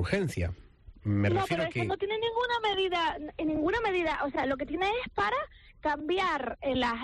urgencia. Me No, refiero pero a que... eso no tiene ninguna medida, o sea, lo que tiene es para cambiar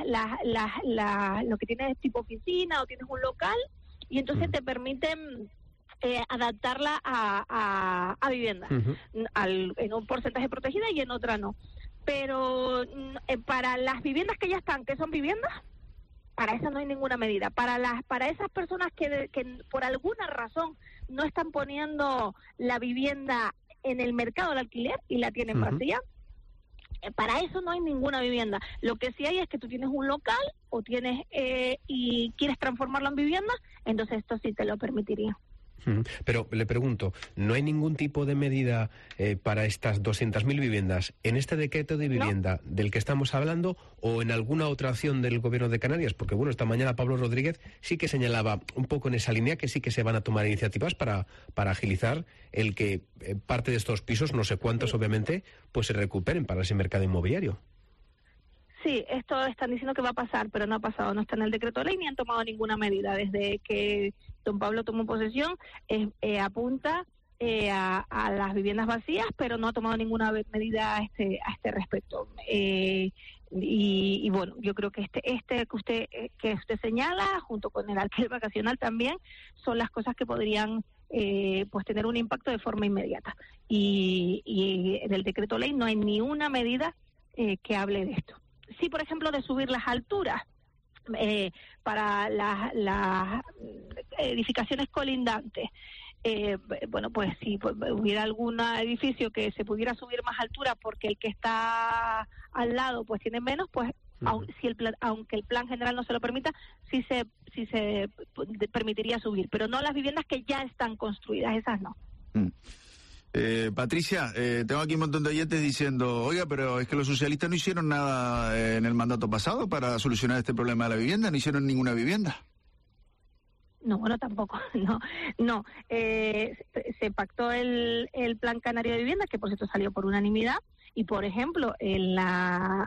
lo que tienes tipo oficina o tienes un local y entonces te permiten adaptarla a vivienda, en un porcentaje protegida y en otra no. Pero para las viviendas que ya están, que son viviendas, para eso no hay ninguna medida. Para esas personas que por alguna razón no están poniendo la vivienda en el mercado de alquiler y la tienen vacía, para eso no hay ninguna vivienda. Lo que sí hay es que tú tienes un local o tienes y quieres transformarlo en vivienda, entonces esto sí te lo permitiría. Pero le pregunto, ¿no hay ningún tipo de medida para estas 200.000 viviendas en este decreto de vivienda del que estamos hablando o en alguna otra acción del Gobierno de Canarias? Porque bueno, esta mañana Pablo Rodríguez sí que señalaba un poco en esa línea que sí que se van a tomar iniciativas para agilizar el que parte de estos pisos, no sé cuántos obviamente, pues se recuperen para ese mercado inmobiliario. Sí, esto están diciendo que va a pasar, pero no ha pasado, no está en el decreto de ley ni han tomado ninguna medida. Desde que don Pablo tomó posesión, apunta a las viviendas vacías, pero no ha tomado ninguna medida a este respecto. Y bueno, yo creo que que usted señala, junto con el alquiler vacacional también, son las cosas que podrían pues tener un impacto de forma inmediata. Y en el decreto ley no hay ni una medida que hable de esto. Sí, por ejemplo, de subir las alturas para las edificaciones colindantes. Bueno, pues si hubiera algún edificio que se pudiera subir más altura porque el que está al lado pues tiene menos, pues aunque el plan general no se lo permita, sí se permitiría subir, pero no las viviendas que ya están construidas, esas no. Patricia, tengo aquí un montón de oyentes diciendo, oiga, pero es que los socialistas no hicieron nada en el mandato pasado para solucionar este problema de la vivienda, no hicieron ninguna vivienda. No, bueno, tampoco, no. Se pactó el Plan Canario de Vivienda, que por cierto salió por unanimidad, y por ejemplo, en la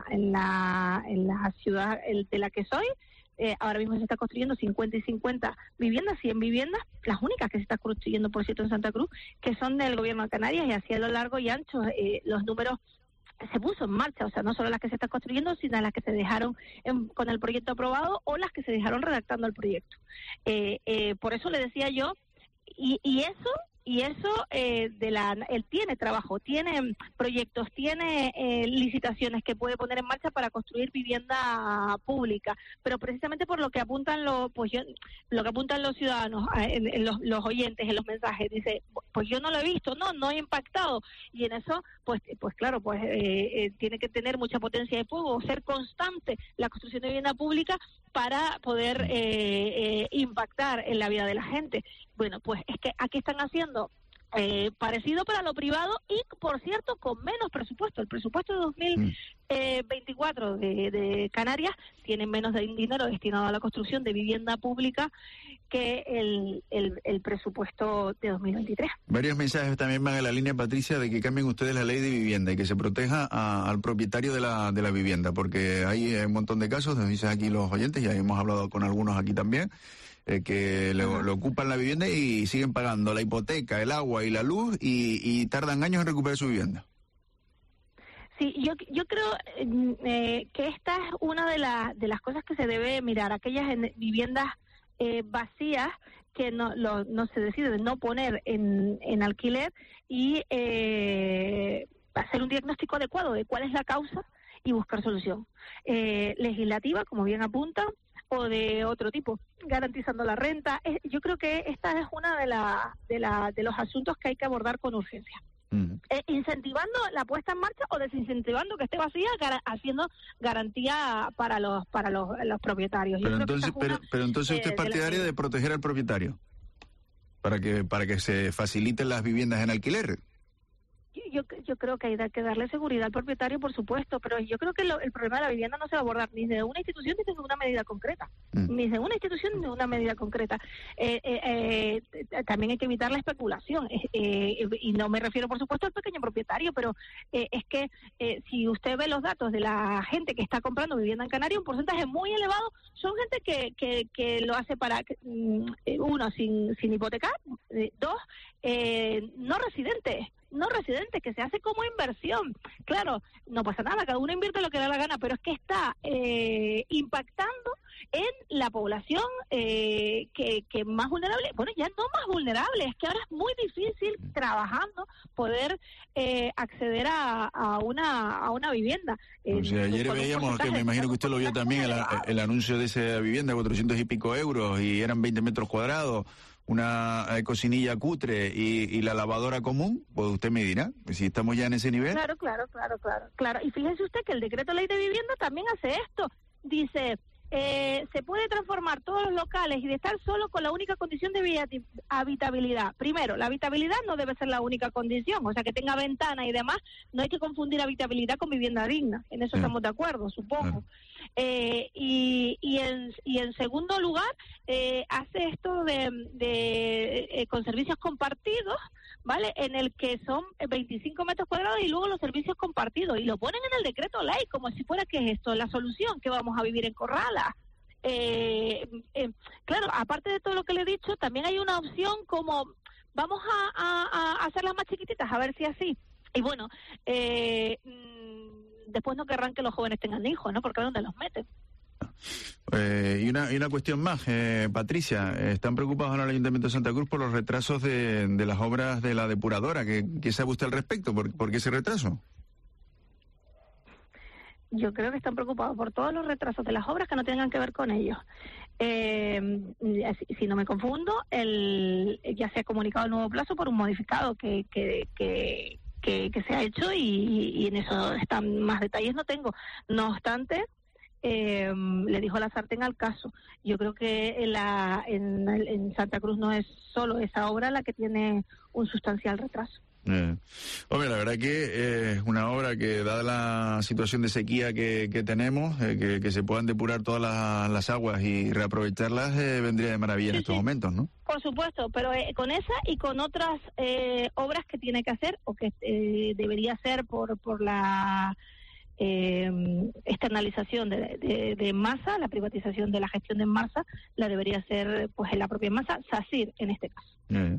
ciudad de la que soy, ahora mismo se está construyendo 50 y 50 viviendas, 100 viviendas, las únicas que se están construyendo, por cierto, en Santa Cruz, que son del Gobierno de Canarias, y así a lo largo y ancho los números se puso en marcha, o sea, no solo las que se están construyendo, sino las que se dejaron con el proyecto aprobado o las que se dejaron redactando el proyecto. Por eso le decía yo, y eso él tiene trabajo, tiene proyectos, tiene licitaciones que puede poner en marcha para construir vivienda pública, pero precisamente por lo que apuntan lo que apuntan los ciudadanos, los oyentes en los mensajes, dice, pues yo no lo he visto, no he impactado, y en eso pues claro, tiene que tener mucha potencia de fuego, ser constante la construcción de vivienda pública para poder impactar en la vida de la gente. Bueno, pues es que aquí están haciendo parecido para lo privado y, por cierto, con menos presupuesto. El presupuesto de 2024 de Canarias tiene menos de dinero destinado a la construcción de vivienda pública que el presupuesto de 2023. Varios mensajes también van en la línea, Patricia, de que cambien ustedes la ley de vivienda y que se proteja al propietario de la vivienda, porque hay un montón de casos, nos dicen aquí los oyentes, ya hemos hablado con algunos aquí también, que le ocupan la vivienda y siguen pagando la hipoteca, el agua y la luz y tardan años en recuperar su vivienda. Sí, yo creo que esta es una de las cosas que se debe mirar, aquellas viviendas vacías que no se decide de no poner en alquiler y hacer un diagnóstico adecuado de cuál es la causa y buscar solución legislativa, como bien apunta, o de otro tipo, garantizando la renta. Yo creo que esta es una de los asuntos que hay que abordar con urgencia. Incentivando la puesta en marcha o desincentivando que esté vacía, haciendo garantía para los propietarios. Pero entonces usted es partidario de proteger al propietario para que se faciliten las viviendas en alquiler. Yo creo que hay que darle seguridad al propietario, por supuesto, pero yo creo que el problema de la vivienda no se va a abordar ni de una institución ni de una medida concreta. Ni de una institución ni de una medida concreta. También hay que evitar la especulación. Y no me refiero, por supuesto, al pequeño propietario, pero es que si usted ve los datos de la gente que está comprando vivienda en Canarias, un porcentaje muy elevado son gente que lo hace para, uno, sin hipotecar, dos, no residentes, que se hace como inversión. Claro, no pasa nada, cada uno invierte lo que le da la gana, pero es que está impactando en la población que más vulnerable, bueno, ya no más vulnerable, es que ahora es muy difícil trabajando poder acceder a una vivienda. O sea, ayer veíamos, que me imagino que usted lo vio también, el anuncio de esa vivienda, 400 y pico euros, y eran 20 metros cuadrados, una cocinilla cutre y la lavadora común. Pues usted me dirá, si estamos ya en ese nivel. Claro. Y fíjese usted que el decreto ley de vivienda también hace esto. Dice, se puede transformar todos los locales y de estar solo con la única condición de habitabilidad. Primero, la habitabilidad no debe ser la única condición, o sea, que tenga ventana y demás. No hay que confundir habitabilidad con vivienda digna, en eso estamos de acuerdo, supongo. Y en segundo lugar, hace esto con servicios compartidos, ¿vale? En el que son 25 metros cuadrados y luego los servicios compartidos, y lo ponen en el decreto ley como si fuera que es esto la solución, que vamos a vivir en Corrala. Claro, aparte de todo lo que le he dicho, también hay una opción como vamos a hacerlas más chiquititas, a ver si así. Y bueno, después no querrán que los jóvenes tengan hijos, ¿no? Porque ¿a dónde los meten? Y una cuestión más, Patricia, ¿están preocupados ahora el Ayuntamiento de Santa Cruz por los retrasos de las obras de la depuradora? ¿Qué sabe usted al respecto? ¿Por qué ese retraso? Yo creo que están preocupados por todos los retrasos de las obras que no tengan que ver con ellos. Si no me confundo, ya se ha comunicado el nuevo plazo por un modificado que se ha hecho y en eso están más detalles no tengo. No obstante, le dijo la sartén al caso. Yo creo que en Santa Cruz no es solo esa obra la que tiene un sustancial retraso. Hombre, la verdad que es una obra que, dada la situación de sequía que tenemos, que se puedan depurar todas las aguas y reaprovecharlas, vendría de maravilla en estos momentos, ¿no? Por supuesto, pero con esa y con otras obras que tiene que hacer o que debería hacer por la externalización de Masa, la privatización de la gestión de Masa, la debería hacer pues en la propia Masa, SACIR en este caso.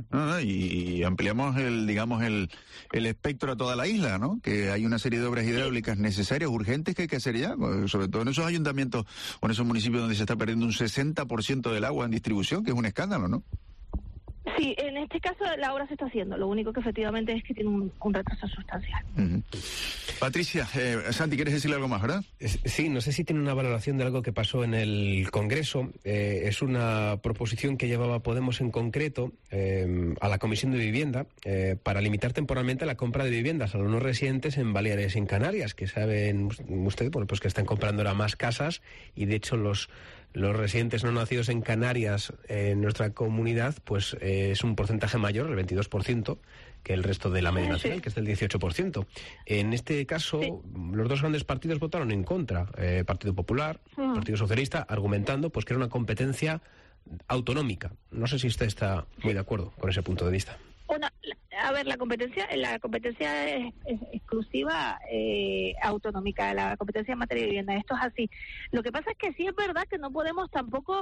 Y ampliamos el espectro a toda la isla, ¿no? Que hay una serie de obras hidráulicas necesarias, urgentes, que hay que hacer ya, sobre todo en esos ayuntamientos o en esos municipios donde se está perdiendo un 60% del agua en distribución, que es un escándalo, ¿no? Sí, en este caso la obra se está haciendo, lo único que efectivamente es que tiene un retraso sustancial. Patricia, Santi, ¿quieres decirle algo más, verdad? Sí, no sé si tiene una valoración de algo que pasó en el Congreso. Es una proposición que llevaba Podemos en concreto a la Comisión de Vivienda para limitar temporalmente la compra de viviendas a los no residentes en Baleares y en Canarias, que saben ustedes, pues que están comprando ahora más casas y de hecho los residentes no nacidos en Canarias en nuestra comunidad, pues es un porcentaje mayor, el 22%, que el resto de la media nacional, que es del 18%. En este caso, los dos grandes partidos votaron en contra, Partido Popular, Partido Socialista, argumentando pues que era una competencia autonómica. No sé si usted está muy de acuerdo con ese punto de vista. A ver, la competencia es exclusiva autonómica, la competencia en materia de vivienda. Esto es así. Lo que pasa es que sí es verdad que no podemos tampoco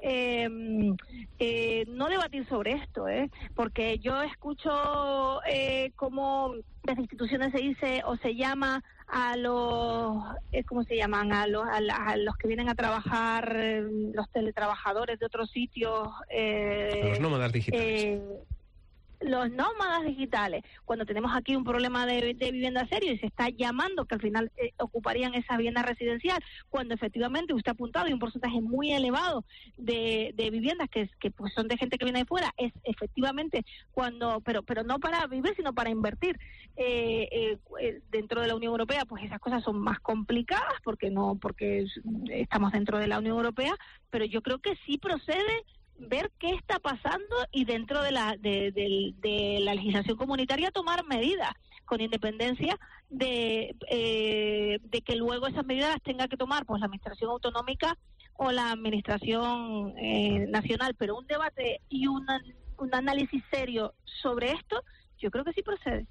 no debatir sobre esto, porque yo escucho como desde instituciones se dice o se llama a los ¿cómo se llaman? A los que vienen a trabajar, los teletrabajadores de otros sitios, los nómadas digitales. Los nómadas digitales, cuando tenemos aquí un problema de vivienda serio y se está llamando que al final ocuparían esa vivienda residencial, cuando efectivamente usted ha apuntado y un porcentaje muy elevado de viviendas que pues son de gente que viene de fuera, es efectivamente cuando, pero no para vivir sino para invertir dentro de la Unión Europea, pues esas cosas son más complicadas porque estamos dentro de la Unión Europea, pero yo creo que sí procede ver qué está pasando y dentro de la legislación comunitaria tomar medidas, con independencia de que luego esas medidas las tenga que tomar pues la administración autonómica o la administración nacional, pero un debate y un análisis serio sobre esto, yo creo que sí procede.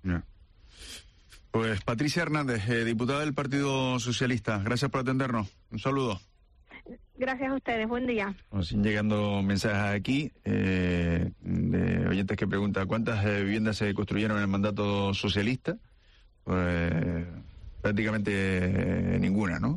Pues Patricia Hernández, diputada del Partido Socialista, gracias por atendernos. Un saludo. Gracias a ustedes, buen día. Nos siguen llegando mensajes aquí de oyentes que preguntan ¿cuántas viviendas se construyeron en el mandato socialista? Pues prácticamente ninguna, ¿no?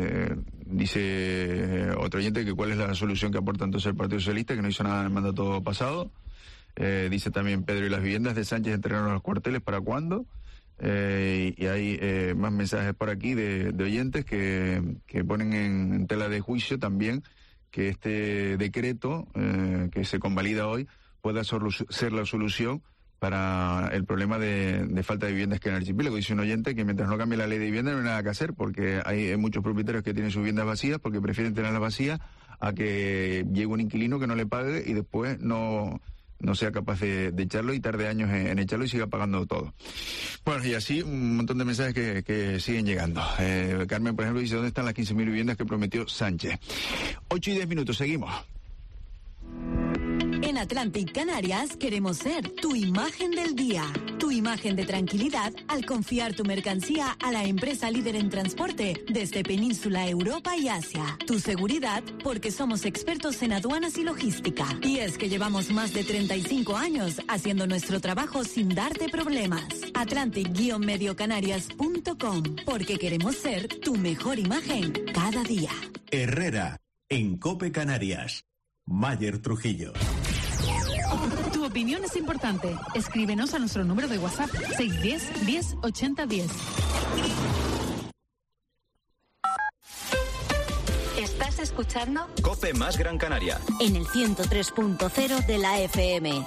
Dice otro oyente que cuál es la solución que aporta entonces el Partido Socialista, que no hizo nada en el mandato pasado. Dice también Pedro, ¿y las viviendas de Sánchez entregaron a los cuarteles para cuándo? Y hay más mensajes por aquí de oyentes que ponen en tela de juicio también que este decreto que se convalida hoy pueda ser la solución para el problema de falta de viviendas que en el archipiélago. Dice un oyente que mientras no cambie la ley de vivienda no hay nada que hacer, porque hay muchos propietarios que tienen sus viviendas vacías porque prefieren tenerlas vacías a que llegue un inquilino que no le pague y después no sea capaz de echarlo y tarde años en echarlo y siga pagando todo. Bueno, y así un montón de mensajes que siguen llegando. Carmen, por ejemplo, dice, ¿dónde están las 15.000 viviendas que prometió Sánchez? 8:10, seguimos. En Atlantic Canarias queremos ser tu imagen del día, tu imagen de tranquilidad al confiar tu mercancía a la empresa líder en transporte desde Península, Europa y Asia. Tu seguridad porque somos expertos en aduanas y logística. Y es que llevamos más de 35 años haciendo nuestro trabajo sin darte problemas. Atlantic-mediocanarias.com, porque queremos ser tu mejor imagen cada día. Herrera, en COPE Canarias. Mayer Trujillo. Tu opinión es importante. Escríbenos a nuestro número de WhatsApp 610 10 80 10. ¿Estás escuchando? COPE más Gran Canaria. En el 103.0 de la FM.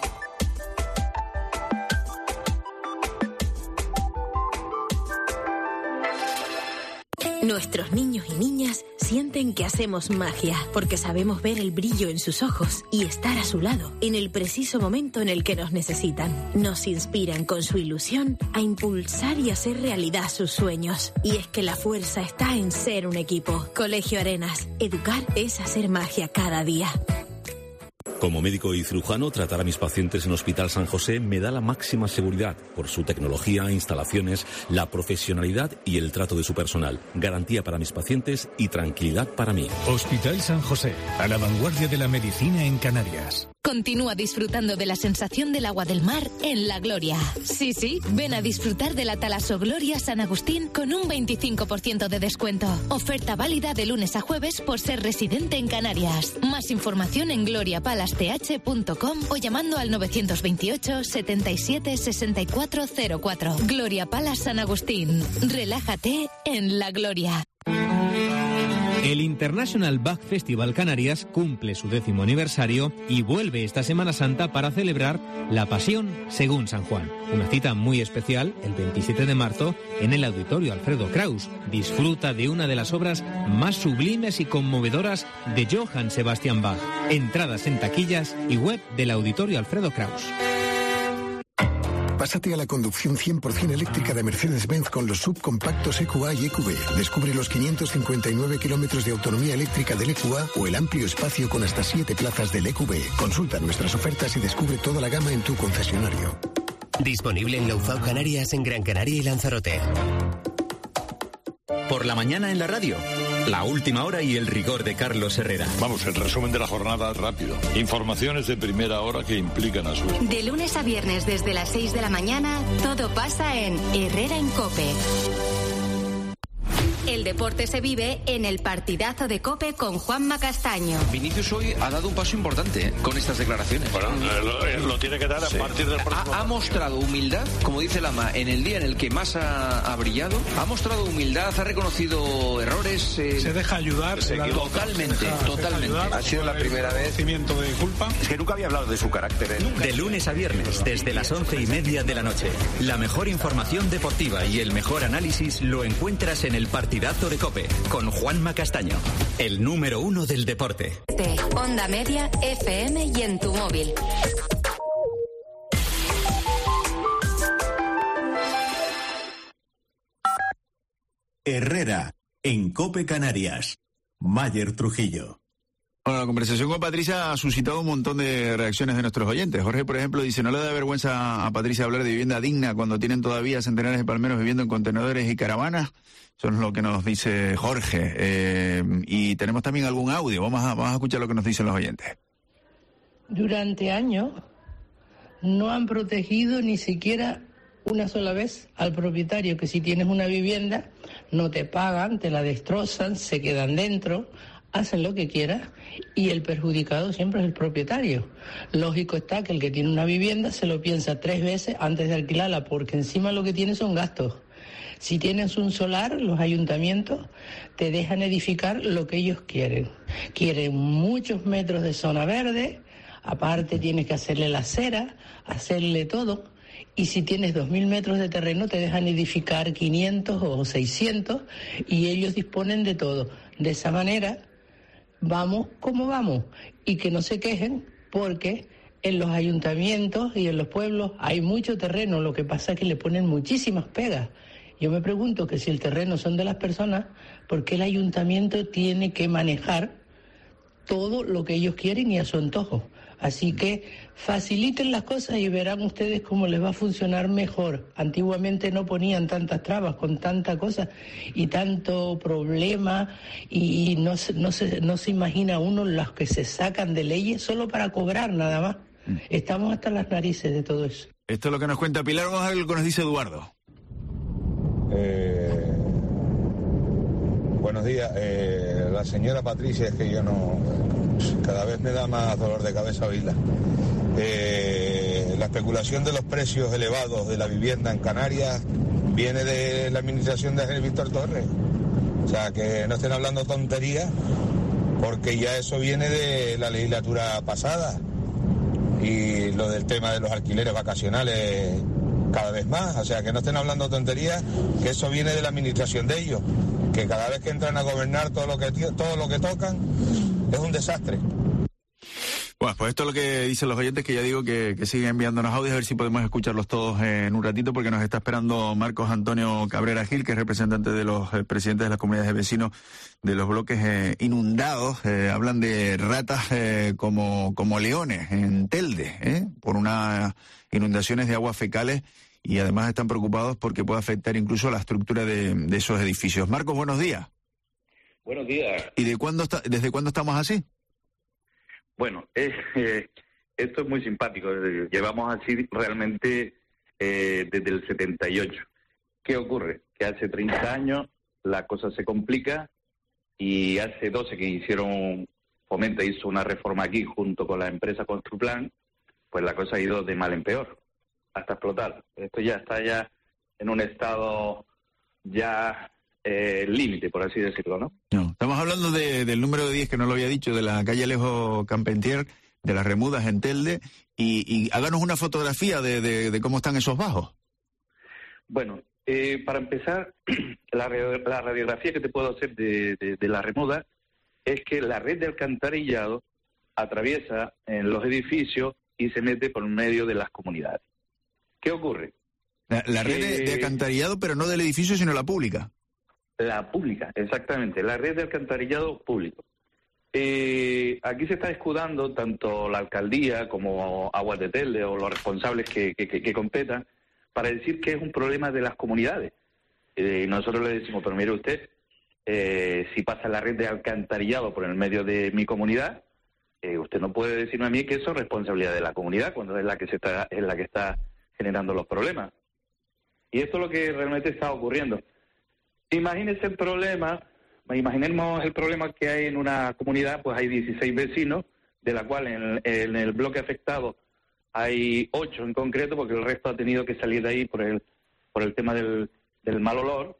Nuestros niños y niñas sienten que hacemos magia, porque sabemos ver el brillo en sus ojos y estar a su lado en el preciso momento en el que nos necesitan. Nos inspiran con su ilusión a impulsar y hacer realidad sus sueños. Y es que la fuerza está en ser un equipo. Colegio Arenas. Educar es hacer magia cada día. Como médico y cirujano, tratar a mis pacientes en Hospital San José me da la máxima seguridad por su tecnología, instalaciones, la profesionalidad y el trato de su personal. Garantía para mis pacientes y tranquilidad para mí. Hospital San José, a la vanguardia de la medicina en Canarias. Continúa disfrutando de la sensación del agua del mar en La Gloria. Sí, ven a disfrutar de la Talaso Gloria San Agustín con un 25% de descuento. Oferta válida de lunes a jueves por ser residente en Canarias. Más información en gloriapalace.com o llamando al 928 77 6404. Gloria Palace San Agustín. Relájate en La Gloria. El International Bach Festival Canarias cumple su 10º aniversario y vuelve esta Semana Santa para celebrar La Pasión según San Juan. Una cita muy especial el 27 de marzo en el Auditorio Alfredo Kraus. Disfruta de una de las obras más sublimes y conmovedoras de Johann Sebastian Bach. Entradas en taquillas y web del Auditorio Alfredo Kraus. Pásate a la conducción 100% eléctrica de Mercedes-Benz con los subcompactos EQA y EQB. Descubre los 559 kilómetros de autonomía eléctrica del EQA o el amplio espacio con hasta 7 plazas del EQB. Consulta nuestras ofertas y descubre toda la gama en tu concesionario. Disponible en Loufau Canarias, en Gran Canaria y Lanzarote. Por la mañana en la radio. La última hora y el rigor de Carlos Herrera. Vamos, el resumen de la jornada rápido. Informaciones de primera hora que implican a su... De lunes a viernes desde las 6 de la mañana, todo pasa en Herrera en COPE. El deporte se vive en el partidazo de COPE con Juanma Castaño. Vinicius hoy ha dado un paso importante con estas declaraciones. Bueno, lo tiene que dar a partir del próximo... Ha mostrado humildad, como dice Lama, en el día en el que más ha brillado. Ha mostrado humildad, ha reconocido errores. Se deja ayudar. Totalmente. Ha sido la primera vez. De culpa. Es que nunca había hablado de su carácter. De lunes a viernes, desde las 11:30 de la noche. La mejor información deportiva y el mejor análisis lo encuentras en el partidazo de COPE con Juanma Castaño, el número 1 del deporte. De Onda Media, FM y en tu móvil. Herrera, en COPE Canarias. Mayer Trujillo. Bueno, la conversación con Patricia ha suscitado un montón de reacciones de nuestros oyentes. Jorge, por ejemplo, dice, no le da vergüenza a Patricia hablar de vivienda digna cuando tienen todavía centenares de palmeros viviendo en contenedores y caravanas. Eso es lo que nos dice Jorge. Y tenemos también algún audio. Vamos a escuchar lo que nos dicen los oyentes. Durante años no han protegido ni siquiera una sola vez al propietario, que si tienes una vivienda no te pagan, te la destrozan, se quedan dentro, hacen lo que quieran y el perjudicado siempre es el propietario. Lógico está que el que tiene una vivienda se lo piensa 3 veces antes de alquilarla, porque encima lo que tiene son gastos. Si tienes un solar, los ayuntamientos te dejan edificar lo que ellos quieren. Quieren muchos metros de zona verde, aparte tienes que hacerle la acera, hacerle todo. Y si tienes 2.000 metros de terreno, te dejan edificar 500 o 600 y ellos disponen de todo. De esa manera vamos como vamos y que no se quejen porque en los ayuntamientos y en los pueblos hay mucho terreno, lo que pasa es que le ponen muchísimas pegas. Yo me pregunto que si el terreno son de las personas, ¿por qué el ayuntamiento tiene que manejar todo lo que ellos quieren y a su antojo? Así que faciliten las cosas y verán ustedes cómo les va a funcionar mejor. Antiguamente no ponían tantas trabas con tanta cosa y tanto problema y no se imagina uno los que se sacan de leyes solo para cobrar nada más. Estamos hasta las narices de todo eso. Esto es lo que nos cuenta Pilar. Vamos a ver lo que nos dice Eduardo. Buenos días. La señora Patricia, es que yo no... Cada vez me da más dolor de cabeza oírla. La especulación de los precios elevados de la vivienda en Canarias viene de la administración de Víctor Torres. O sea, que no estén hablando tonterías, porque ya eso viene de la legislatura pasada. Y lo del tema de los alquileres vacacionales cada vez más. O sea, que no estén hablando tonterías, que eso viene de la administración de ellos. Que cada vez que entran a gobernar todo lo que tocan es un desastre. Bueno, pues esto es lo que dicen los oyentes, que ya digo que siguen enviándonos audios, a ver si podemos escucharlos todos en un ratito, porque nos está esperando Marcos Antonio Cabrera Gil, que es representante de los presidentes de las comunidades de vecinos de los bloques inundados. Hablan de ratas como leones en Telde, por unas inundaciones de aguas fecales, y además están preocupados porque puede afectar incluso la estructura de esos edificios. Marcos, buenos días. Buenos días. ¿Y desde cuándo estamos así? Bueno, esto es muy simpático. Llevamos así realmente desde el 78. ¿Qué ocurre? Que hace 30 años la cosa se complica y hace 12 que Fomenta hizo una reforma aquí junto con la empresa Construplan, pues la cosa ha ido de mal en peor, hasta explotar. Esto ya está en un estado ya límite, por así decirlo, ¿no? No, estamos hablando del número 10, que no lo había dicho, de la calle Alejo Campentier, de las Remudas en Telde, y háganos una fotografía de cómo están esos bajos. Bueno, para empezar, la radiografía que te puedo hacer de la Remuda es que la red de alcantarillado atraviesa en los edificios y se mete por medio de las comunidades. ¿Qué ocurre? La red de alcantarillado, pero no del edificio, sino la pública. La pública, exactamente, la red de alcantarillado público. Aquí se está escudando tanto la alcaldía como Aguas de Telde o los responsables que competan para decir que es un problema de las comunidades. Nosotros le decimos, pero mire usted, si pasa la red de alcantarillado por el medio de mi comunidad, usted no puede decirme a mí que eso es responsabilidad de la comunidad cuando es la que está generando los problemas. Y esto es lo que realmente está ocurriendo. Imaginemos el problema que hay en una comunidad, pues hay 16 vecinos, de la cual en el bloque afectado hay 8 en concreto, porque el resto ha tenido que salir de ahí por el tema del mal olor.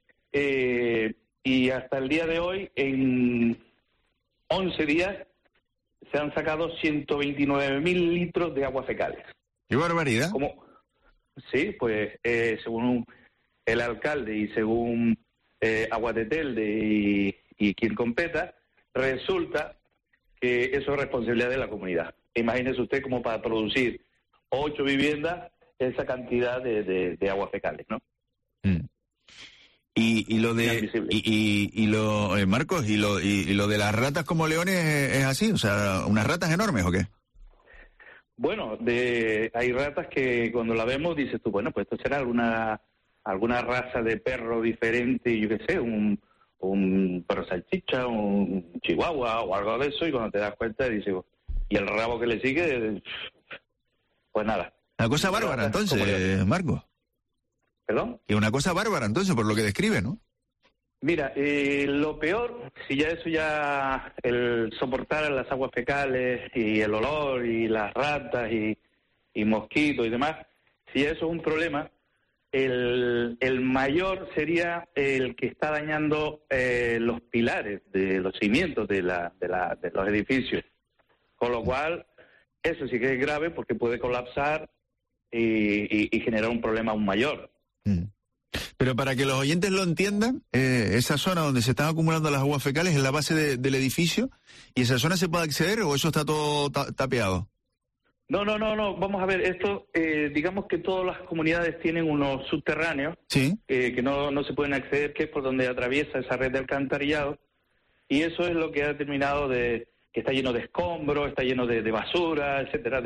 Y hasta el día de hoy, en 11 días, se han sacado 129.000 litros de aguas fecales. ¡Qué barbaridad! Sí, pues según el alcalde y según Aguas de Telde y quien competa, resulta que eso es responsabilidad de la comunidad. Imagínese usted como para producir 8 viviendas esa cantidad de aguas fecales, ¿no? Y lo de Marcos, y lo de las ratas como leones es así, o sea, unas ratas enormes ¿o qué? Bueno, hay ratas que cuando la vemos dices tú, bueno, pues esto será alguna raza de perro diferente, yo qué sé, un perro salchicha, un chihuahua o algo de eso, y cuando te das cuenta dices, y el rabo que le sigue, pues nada. Una cosa bárbara entonces, Marcos. ¿Perdón? Y una cosa bárbara entonces, por lo que describe, ¿no? Mira, lo peor, si ya el soportar las aguas fecales y el olor y las ratas y mosquitos y demás, si eso es un problema, el mayor sería el que está dañando los pilares de los cimientos de los edificios. Con lo cual, eso sí que es grave porque puede colapsar y generar un problema aún mayor. Pero para que los oyentes lo entiendan, esa zona donde se están acumulando las aguas fecales es la base del edificio, ¿y esa zona se puede acceder o eso está todo tapeado? No, vamos a ver, esto, digamos que todas las comunidades tienen unos subterráneos que no se pueden acceder, que es por donde atraviesa esa red de alcantarillado, y eso es lo que ha determinado que está lleno de escombros, está lleno de basura, etcétera,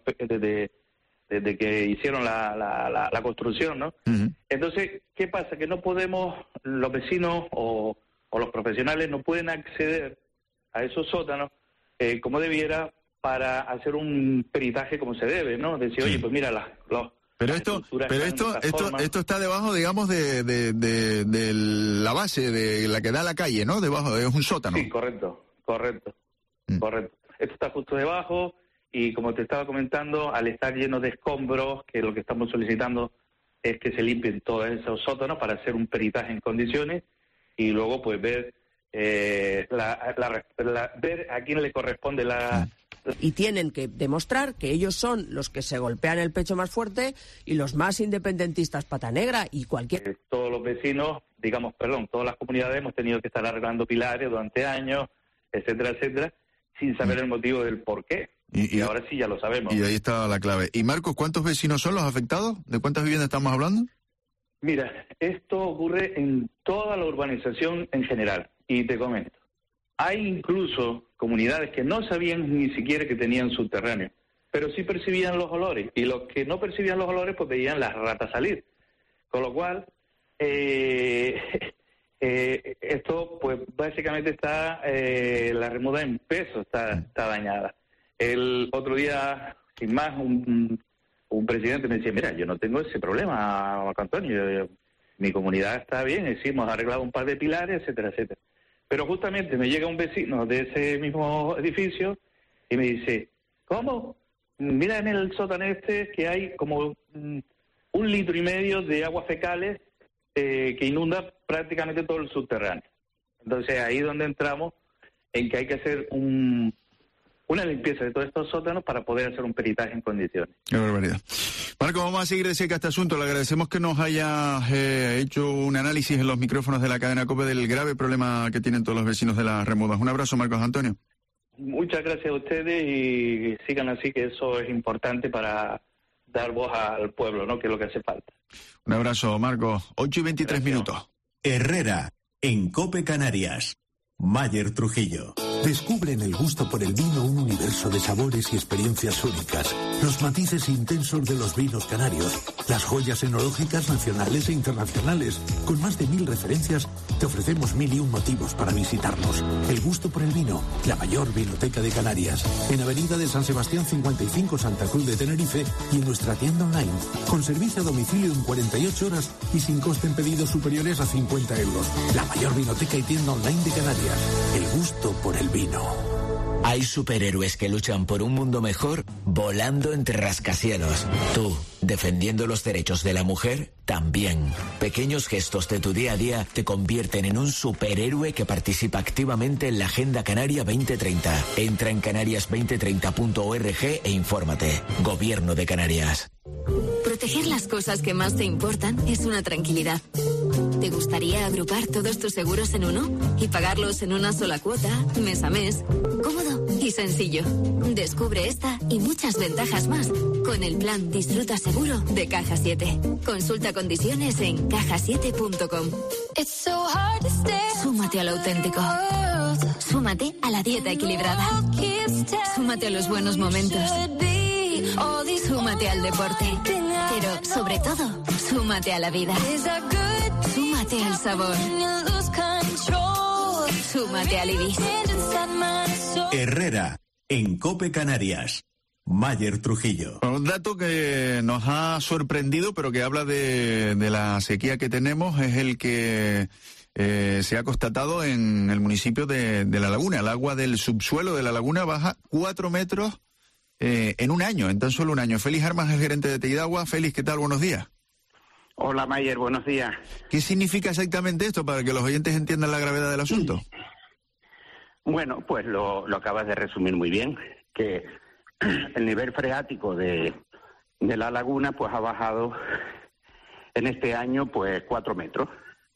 desde que hicieron la construcción, ¿no? Uh-huh. Entonces, ¿qué pasa? Que no podemos, los vecinos o los profesionales no pueden acceder a esos sótanos como debiera para hacer un peritaje como se debe, ¿no? Decir, oye, pues mira, Pero esto está debajo, digamos, de la base, de la que da a la calle, ¿no? Debajo, es un sótano. Sí, correcto. Esto está justo debajo. Y como te estaba comentando, al estar lleno de escombros, que lo que estamos solicitando es que se limpien todos esos sótanos para hacer un peritaje en condiciones y luego pues ver ver a quién le corresponde Y tienen que demostrar que ellos son los que se golpean el pecho más fuerte y los más independentistas pata negra y cualquier... Todos los vecinos, todas las comunidades hemos tenido que estar arreglando pilares durante años, etcétera, sin saber el motivo del por qué. Y ahora sí ya lo sabemos. Y ahí está la clave. Y Marcos, ¿cuántos vecinos son los afectados? ¿De cuántas viviendas estamos hablando? Mira, esto ocurre en toda la urbanización en general. Y te comento. Hay incluso comunidades que no sabían ni siquiera que tenían subterráneos, pero sí percibían los olores. Y los que no percibían los olores, pues veían las ratas salir. Con lo cual, esto, pues básicamente está, la remuda en peso está dañada. El otro día, sin más, un presidente me decía, mira, yo no tengo ese problema, Marco Antonio, mi comunidad está bien, hemos arreglado un par de pilares, etcétera. Pero justamente me llega un vecino de ese mismo edificio y me dice, ¿cómo? Mira en el sótano que hay como 1,5 litros de aguas fecales que inunda prácticamente todo el subterráneo. Entonces ahí es donde entramos en que hay que hacer una limpieza de todos estos sótanos para poder hacer un peritaje en condiciones. Qué barbaridad. Marco, vamos a seguir de cerca este asunto. Le agradecemos que nos haya hecho un análisis en los micrófonos de la cadena COPE del grave problema que tienen todos los vecinos de las remudas. Un abrazo, Marcos Antonio. Muchas gracias a ustedes y sigan así, que eso es importante para dar voz al pueblo, ¿no? Que es lo que hace falta. Un abrazo, Marcos. 8:23 minutos. Herrera, en COPE Canarias. Mayer Trujillo. Descubre en el gusto por el vino un universo de sabores y experiencias únicas. Los matices intensos de los vinos canarios. Las joyas enológicas nacionales e internacionales. Con más de 1000 referencias, te ofrecemos 1001 motivos para visitarnos. El gusto por el vino, la mayor vinoteca de Canarias. En Avenida de San Sebastián 55, Santa Cruz de Tenerife, y en nuestra tienda online. Con servicio a domicilio en 48 horas y sin coste en pedidos superiores a 50 euros. La mayor vinoteca y tienda online de Canarias. El gusto por el vino. Hay superhéroes que luchan por un mundo mejor volando entre rascacielos. Tú, defendiendo los derechos de la mujer, también. Pequeños gestos de tu día a día te convierten en un superhéroe que participa activamente en la Agenda Canaria 2030. Entra en canarias2030.org e infórmate. Gobierno de Canarias. Proteger las cosas que más te importan es una tranquilidad. ¿Te gustaría agrupar todos tus seguros en uno y pagarlos en una sola cuota, mes a mes? Cómodo y sencillo. Descubre esta y muchas ventajas más con el plan Disfruta Seguro de Caja 7. Consulta condiciones en cajasiete.com. Súmate a lo auténtico. Súmate a la dieta equilibrada. Súmate a los buenos momentos. Súmate al deporte. Pero, sobre todo, súmate a la vida. Súmate al sabor. Súmate al Ibis. Herrera, en COPE Canarias. Mayer Trujillo. Un dato que nos ha sorprendido, pero que habla de la sequía que tenemos, es el que se ha constatado en el municipio de La Laguna. El agua del subsuelo de La Laguna baja 4 metros en un año, en tan solo un año. Félix Armas, el gerente de Teidagua. Félix, ¿qué tal? Buenos días. Hola, Mayer, buenos días. ¿Qué significa exactamente esto para que los oyentes entiendan la gravedad del asunto? Bueno, pues lo acabas de resumir muy bien, que el nivel freático de La Laguna pues ha bajado en este año pues 4 metros.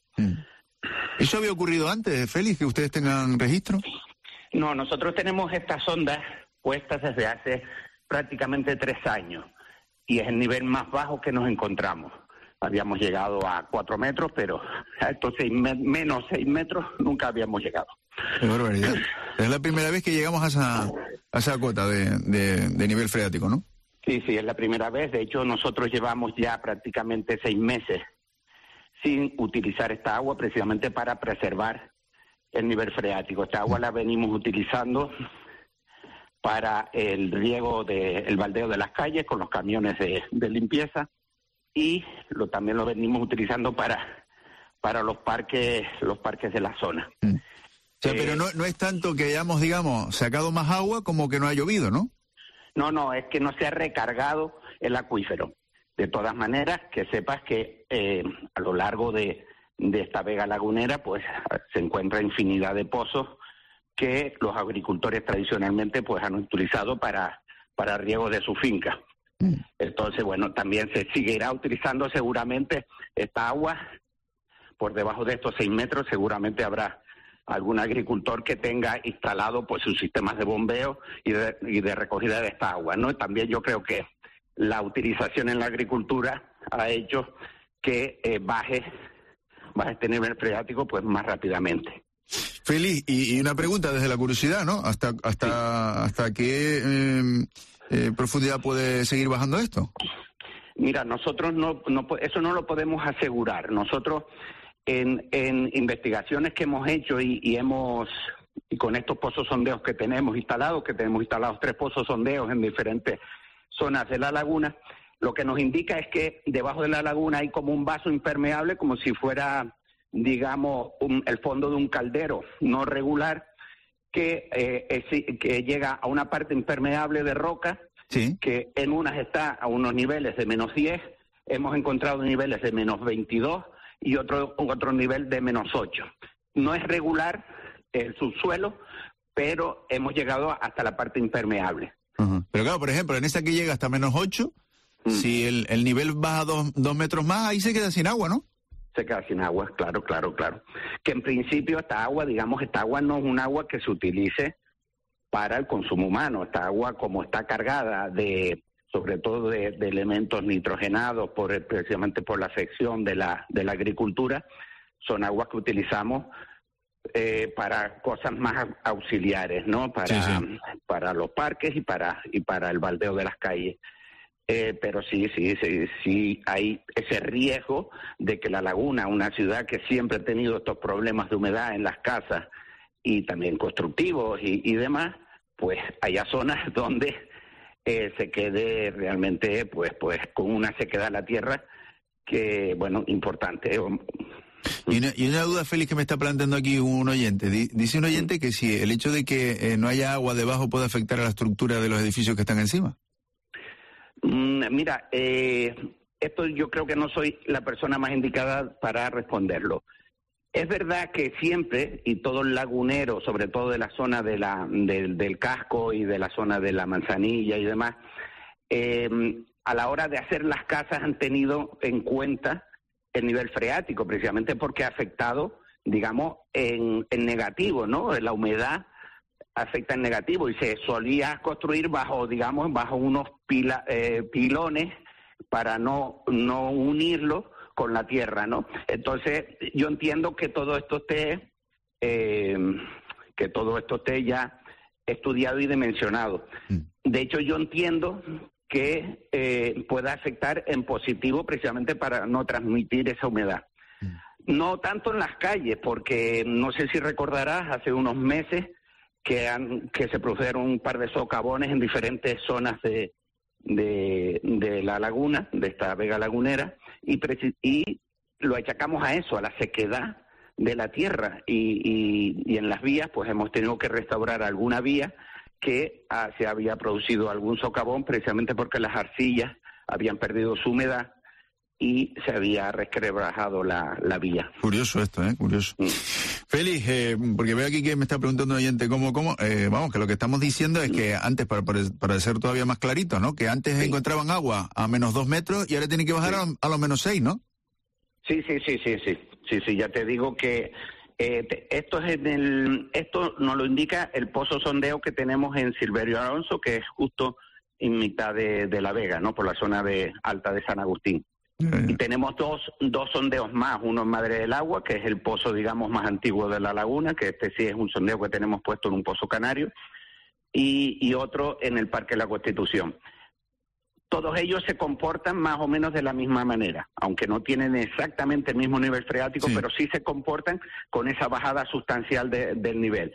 ¿Eso había ocurrido antes, Félix, que ustedes tengan registro? No, nosotros tenemos estas sondas puestas desde hace prácticamente 3 años y es el nivel más bajo que nos encontramos. Habíamos llegado a 4 metros, pero a estos menos 6 metros nunca habíamos llegado. ¡Qué barbaridad! Es la primera vez que llegamos a esa cuota de nivel freático, ¿no? Sí, es la primera vez. De hecho, nosotros llevamos ya prácticamente 6 meses sin utilizar esta agua precisamente para preservar el nivel freático. Esta agua la venimos utilizando para el riego el baldeo de las calles con los camiones de limpieza y también lo venimos utilizando para los parques de la zona. O sea, pero no es tanto que hayamos, digamos, sacado más agua como que no ha llovido, ¿no? No, es que no se ha recargado el acuífero. De todas maneras, que sepas que a lo largo de esta vega lagunera, pues se encuentra infinidad de pozos que los agricultores tradicionalmente pues han utilizado para riego de su finca. Entonces, bueno, también se seguirá utilizando seguramente esta agua por debajo de estos 6 metros. Seguramente habrá algún agricultor que tenga instalado pues sus sistemas de bombeo y de recogida de esta agua, ¿no? También yo creo que la utilización en la agricultura ha hecho que baje este nivel freático pues más rápidamente. Félix, y una pregunta desde la curiosidad, ¿no? ¿Hasta qué profundidad puede seguir bajando esto? Mira, nosotros eso no lo podemos asegurar. Nosotros en investigaciones que hemos hecho y con estos pozos sondeos que tenemos instalados 3 pozos sondeos en diferentes zonas de la laguna, lo que nos indica es que debajo de la laguna hay como un vaso impermeable, como si fuera, digamos, el fondo de un caldero no regular, que llega a una parte impermeable de roca, sí, que en unas está a unos niveles de -10, hemos encontrado niveles de -22 y otro nivel de -8. No es regular el subsuelo, pero hemos llegado hasta la parte impermeable. Uh-huh. Pero claro, por ejemplo, en esta que llega hasta -8, si el nivel baja 2 metros más, ahí se queda sin agua, ¿no? Se queda sin agua, claro. Que en principio esta agua no es un agua que se utilice para el consumo humano. Esta agua, como está cargada sobre todo de elementos nitrogenados precisamente por la afección de la agricultura, son aguas que utilizamos para cosas más auxiliares, ¿no? Para los parques y para el baldeo de las calles. Pero sí hay ese riesgo de que La Laguna, una ciudad que siempre ha tenido estos problemas de humedad en las casas y también constructivos y demás, pues haya zonas donde se quede realmente pues con una sequedad la tierra que, bueno, importante. Y una duda, Félix, que me está planteando aquí un oyente. Dice un oyente que si el hecho de que no haya agua debajo puede afectar a la estructura de los edificios que están encima. Mira, esto yo creo que no soy la persona más indicada para responderlo. Es verdad que siempre, y todo el lagunero, sobre todo de la zona del casco y de la zona de la Manzanilla y demás, a la hora de hacer las casas han tenido en cuenta el nivel freático, precisamente porque ha afectado, digamos, en negativo, ¿no? La humedad afecta en negativo y se solía construir bajo unos pilones para no unirlo con la tierra, ¿no? Entonces, yo entiendo que todo esto esté ya estudiado y dimensionado. De hecho, yo entiendo que pueda afectar en positivo precisamente para no transmitir esa humedad. No tanto en las calles, porque no sé si recordarás, hace unos meses que se produjeron un par de socavones en diferentes zonas de la laguna, de esta vega lagunera, y lo achacamos a eso, a la sequedad de la tierra, y en las vías pues hemos tenido que restaurar alguna vía que se había producido algún socavón precisamente porque las arcillas habían perdido su humedad y se había resquebrajado la vía. Curioso esto, curioso. Félix, porque veo aquí que me está preguntando un oyente vamos, que lo que estamos diciendo es que antes, para ser todavía más clarito, ¿no? Que antes encontraban agua a menos 2 metros y ahora tienen que bajar a los menos 6, ¿no? Sí, ya te digo que esto nos lo indica el pozo sondeo que tenemos en Silverio Alonso, que es justo en mitad de La Vega, ¿no? Por la zona alta de San Agustín. Y tenemos dos sondeos más, uno en Madre del Agua, que es el pozo, digamos, más antiguo de la laguna, que este sí es un sondeo que tenemos puesto en un pozo canario, y otro en el Parque de la Constitución. Todos ellos se comportan más o menos de la misma manera, aunque no tienen exactamente el mismo nivel freático, pero sí se comportan con esa bajada sustancial del nivel.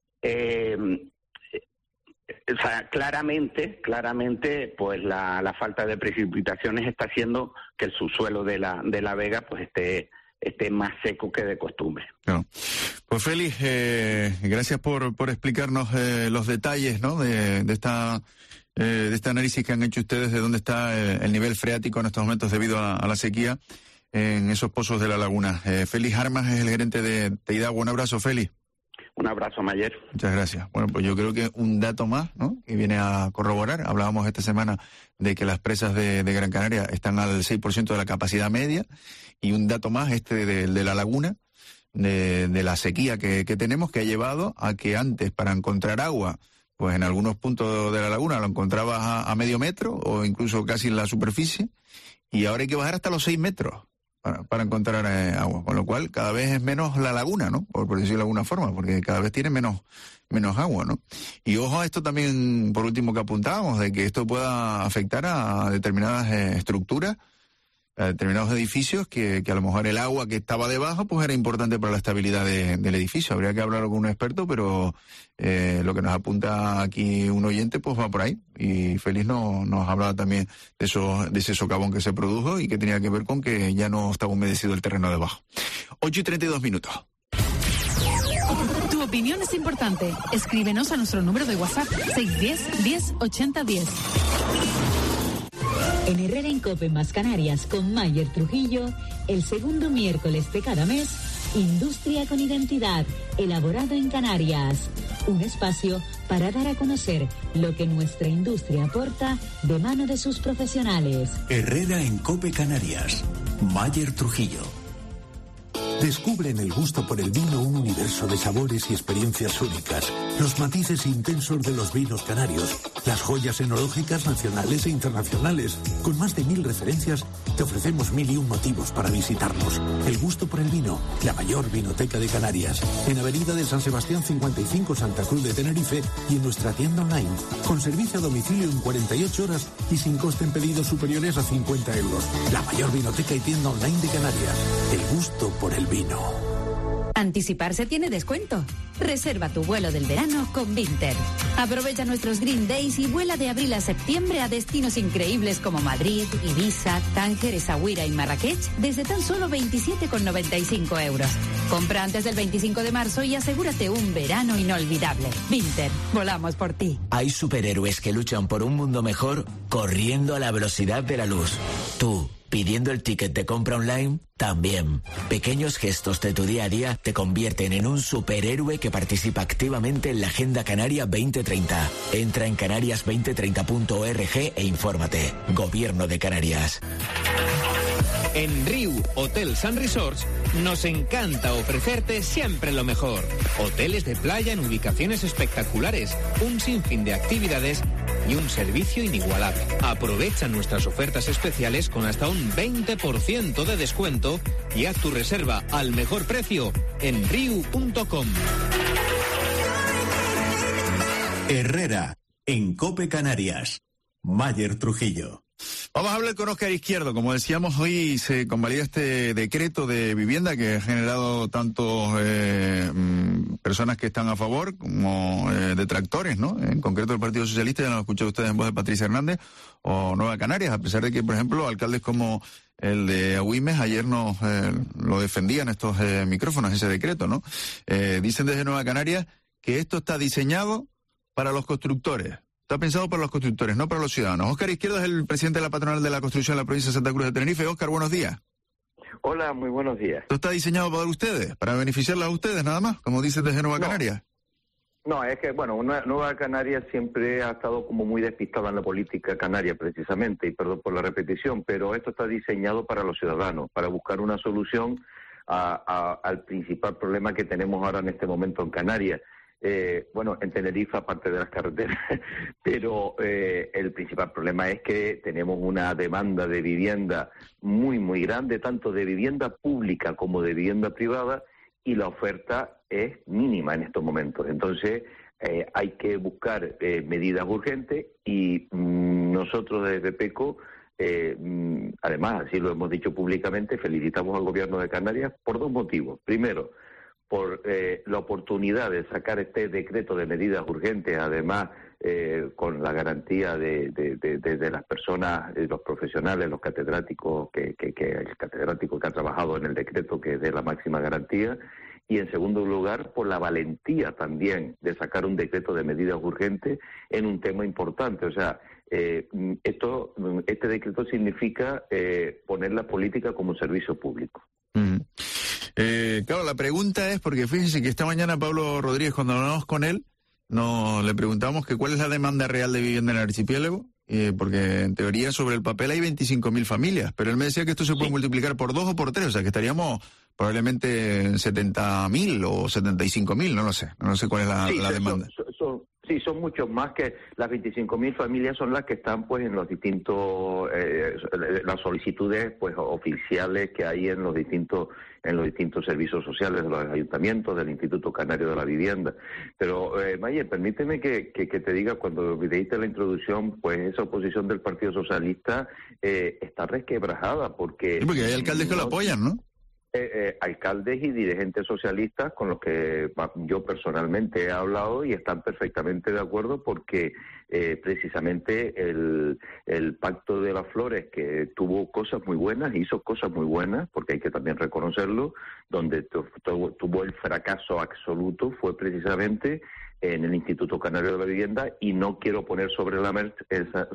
O sea, claramente, pues la falta de precipitaciones está haciendo que el subsuelo de la Vega pues esté más seco que de costumbre. Claro. Pues Félix, gracias por explicarnos los detalles, ¿no? de este análisis que han hecho ustedes de dónde está el nivel freático en estos momentos debido a la sequía en esos pozos de la laguna. Félix Armas es el gerente de Teidagua. Un abrazo, Félix. Un abrazo, Mayer. Muchas gracias. Bueno, pues yo creo que un dato más, ¿no?, que viene a corroborar. Hablábamos esta semana de que las presas de Gran Canaria están al 6% de la capacidad media, y un dato más, de la laguna, de la sequía que tenemos, que ha llevado a que antes, para encontrar agua, pues en algunos puntos de la laguna lo encontrabas a medio metro o incluso casi en la superficie, y ahora hay que bajar hasta los 6 metros para encontrar agua, con lo cual cada vez es menos la laguna, ¿no? Por decirlo de alguna forma, porque cada vez tiene menos agua, ¿no? Y ojo a esto también, por último, que apuntábamos, de que esto pueda afectar a determinadas estructuras, a determinados edificios, que a lo mejor el agua que estaba debajo pues era importante para la estabilidad del edificio. Habría que hablar con un experto, pero lo que nos apunta aquí un oyente pues va por ahí. Y Félix nos hablaba también de ese socavón que se produjo y que tenía que ver con que ya no estaba humedecido el terreno debajo. 8:32. Tu opinión es importante. Escríbenos a nuestro número de WhatsApp 610 10 80 10. En Herrera en Cope más Canarias con Mayer Trujillo, el segundo miércoles de cada mes, Industria con Identidad, elaborado en Canarias. Un espacio para dar a conocer lo que nuestra industria aporta de mano de sus profesionales. Herrera en Cope Canarias, Mayer Trujillo. Descubre en el gusto por el vino un universo de sabores y experiencias únicas, los matices intensos de los vinos canarios, las joyas enológicas nacionales e internacionales. Con más de 1000 referencias, te ofrecemos 1001 motivos para visitarnos. El gusto por el vino, la mayor vinoteca de Canarias, en Avenida de San Sebastián 55, Santa Cruz de Tenerife, y en nuestra tienda online, con servicio a domicilio en 48 horas y sin coste en pedidos superiores a 50 euros. La mayor vinoteca y tienda online de Canarias. El gusto por el vino. Anticiparse tiene descuento. Reserva tu vuelo del verano con Vinter. Aprovecha nuestros Green Days y vuela de abril a septiembre a destinos increíbles como Madrid, Ibiza, Tánger, Essaouira y Marrakech desde tan solo 27,95 euros. Compra antes del 25 de marzo y asegúrate un verano inolvidable. Vinter, volamos por ti. Hay superhéroes que luchan por un mundo mejor corriendo a la velocidad de la luz. Tú, pidiendo el ticket de compra online, también. Pequeños gestos de tu día a día te convierten en un superhéroe que participa activamente en la Agenda Canaria 2030. Entra en canarias2030.org e infórmate. Gobierno de Canarias. En Riu Hotels and Resorts nos encanta ofrecerte siempre lo mejor. Hoteles de playa en ubicaciones espectaculares, un sinfín de actividades y un servicio inigualable. Aprovecha nuestras ofertas especiales con hasta un 20% de descuento y haz tu reserva al mejor precio en riu.com. Herrera, en COPE Canarias. Mayer Trujillo. Vamos a hablar con Óscar Izquierdo. Como decíamos, hoy se convalida este decreto de vivienda que ha generado tantos personas que están a favor como detractores, ¿no? En concreto el Partido Socialista, ya lo han escuchado ustedes en voz de Patricia Hernández, o Nueva Canarias, a pesar de que, por ejemplo, alcaldes como el de Agüimes ayer nos lo defendían estos micrófonos, ese decreto, ¿no? Dicen desde Nueva Canarias que esto está diseñado para los constructores. Está pensado para los constructores, no para los ciudadanos. Óscar Izquierdo es el presidente de la patronal de la construcción de la provincia de Santa Cruz de Tenerife. Óscar, buenos días. Hola, muy buenos días. ¿Esto está diseñado para ustedes, para beneficiarlos a ustedes nada más, como dicen desde Nueva Canarias? No, es que, bueno, Nueva Canarias siempre ha estado como muy despistada en la política canaria, precisamente, y perdón por la repetición, pero esto está diseñado para los ciudadanos, para buscar una solución al principal problema que tenemos ahora en este momento en Canarias. Bueno, en Tenerife, aparte de las carreteras, pero el principal problema es que tenemos una demanda de vivienda muy, muy grande, tanto de vivienda pública como de vivienda privada, y la oferta es mínima en estos momentos. Entonces, hay que buscar medidas urgentes y nosotros desde PECO, además, así lo hemos dicho públicamente, felicitamos al Gobierno de Canarias por dos motivos. Primero, por la oportunidad de sacar este decreto de medidas urgentes, además con la garantía de las personas, los profesionales, los catedráticos, que el catedrático que ha trabajado en el decreto, que dé la máxima garantía, y en segundo lugar, por la valentía también de sacar un decreto de medidas urgentes en un tema importante. O sea, este decreto significa poner la política como servicio público. Claro, la pregunta es, porque fíjense que esta mañana Pablo Rodríguez, cuando hablamos con él, le preguntamos que cuál es la demanda real de vivienda en el archipiélago, porque en teoría sobre el papel hay 25.000 familias, pero él me decía que esto se puede multiplicar por 2 o por 3, o sea que estaríamos probablemente en 70.000 o 75.000, no lo sé cuál es la demanda. Sí, son muchos más, que las 25.000 familias son las que están pues en los distintos las solicitudes pues oficiales que hay en los distintos servicios sociales de los ayuntamientos, del Instituto Canario de la Vivienda. Pero Mayer, permíteme que te diga, cuando me dijiste la introducción, pues esa oposición del Partido Socialista está resquebrajada porque... Sí, porque hay alcaldes que lo apoyan, ¿no? Alcaldes y dirigentes socialistas con los que yo personalmente he hablado y están perfectamente de acuerdo, porque precisamente el Pacto de las Flores, que tuvo cosas muy buenas, hizo cosas muy buenas, porque hay que también reconocerlo, donde tuvo el fracaso absoluto fue precisamente en el Instituto Canario de la Vivienda, y no quiero poner sobre la mesa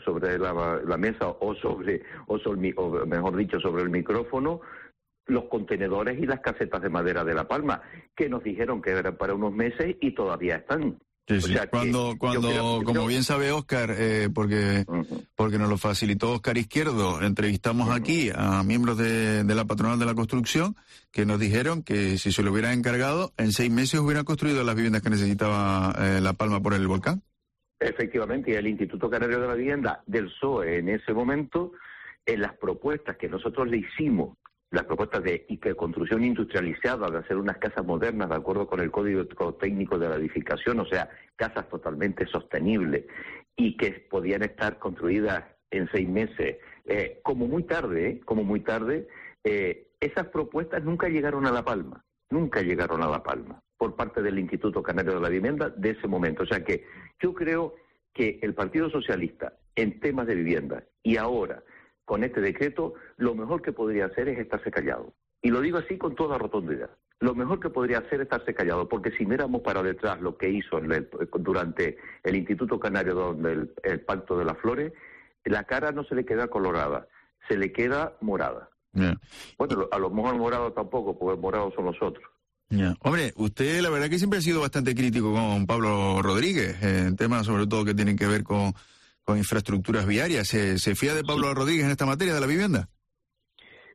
o mejor dicho sobre el micrófono los contenedores y las casetas de madera de La Palma, que nos dijeron que eran para unos meses y todavía están. Sí. O sea, como bien sabe Óscar, porque nos lo facilitó Óscar Izquierdo, entrevistamos aquí a miembros de la patronal de la construcción que nos dijeron que si se lo hubieran encargado, en 6 meses hubieran construido las viviendas que necesitaba La Palma por el volcán. Efectivamente, y el Instituto Canario de la Vivienda del PSOE en ese momento, en las propuestas que nosotros le hicimos, las propuestas de construcción industrializada, de hacer unas casas modernas de acuerdo con el Código Técnico de la Edificación, o sea, casas totalmente sostenibles y que podían estar construidas en 6 meses, como muy tarde, esas propuestas nunca llegaron a La Palma, por parte del Instituto Canario de la Vivienda de ese momento. O sea que yo creo que el Partido Socialista en temas de vivienda y ahora con este decreto, lo mejor que podría hacer es estarse callado. Y lo digo así con toda rotundidad. Lo mejor que podría hacer es estarse callado, porque si miramos para detrás lo que hizo durante el Instituto Canario, donde el Pacto de las Flores, la cara no se le queda colorada, se le queda morada. Yeah. Bueno, a lo mejor morado tampoco, porque morados son los otros. Yeah. Hombre, usted la verdad que siempre ha sido bastante crítico con Pablo Rodríguez, en temas sobre todo que tienen que ver con infraestructuras viarias. ¿Se fía de Pablo Rodríguez en esta materia de la vivienda?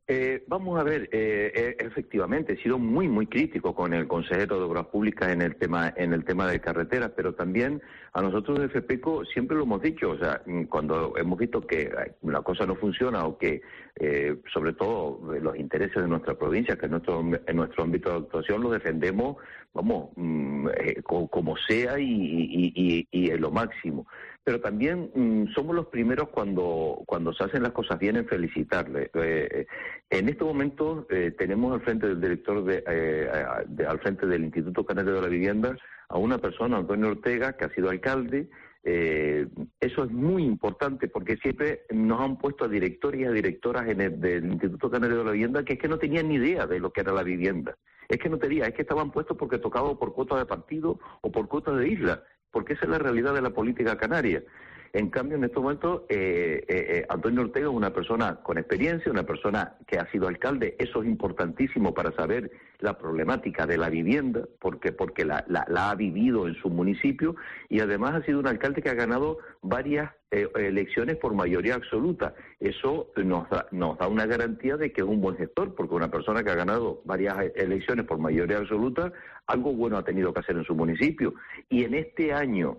Vamos a ver, efectivamente, he sido muy crítico con el consejero de Obras Públicas en el tema de carreteras, pero también a nosotros de FEPECO siempre lo hemos dicho, o sea, cuando hemos visto que una cosa no funciona o que, sobre todo, los intereses de nuestra provincia, que en nuestro ámbito de actuación los defendemos, vamos, como sea y en lo máximo. Pero también somos los primeros cuando se hacen las cosas bien en felicitarle. En este momento tenemos al frente del director al frente del Instituto Canario de la Vivienda a una persona, Antonio Ortega, que ha sido alcalde. Eso es muy importante porque siempre nos han puesto a directores y a directoras del Instituto Canario de la Vivienda que es que no tenían ni idea de lo que era la vivienda. Es que estaban puestos porque tocaba por cuota de partido o por cuota de isla, porque esa es la realidad de la política canaria. En cambio, en estos momentos, Antonio Ortega es una persona con experiencia, una persona que ha sido alcalde. Eso es importantísimo para saber la problemática de la vivienda, porque la ha vivido en su municipio, y además ha sido un alcalde que ha ganado varias elecciones por mayoría absoluta. Eso nos da una garantía de que es un buen gestor, porque una persona que ha ganado varias elecciones por mayoría absoluta, algo bueno ha tenido que hacer en su municipio. Y en este año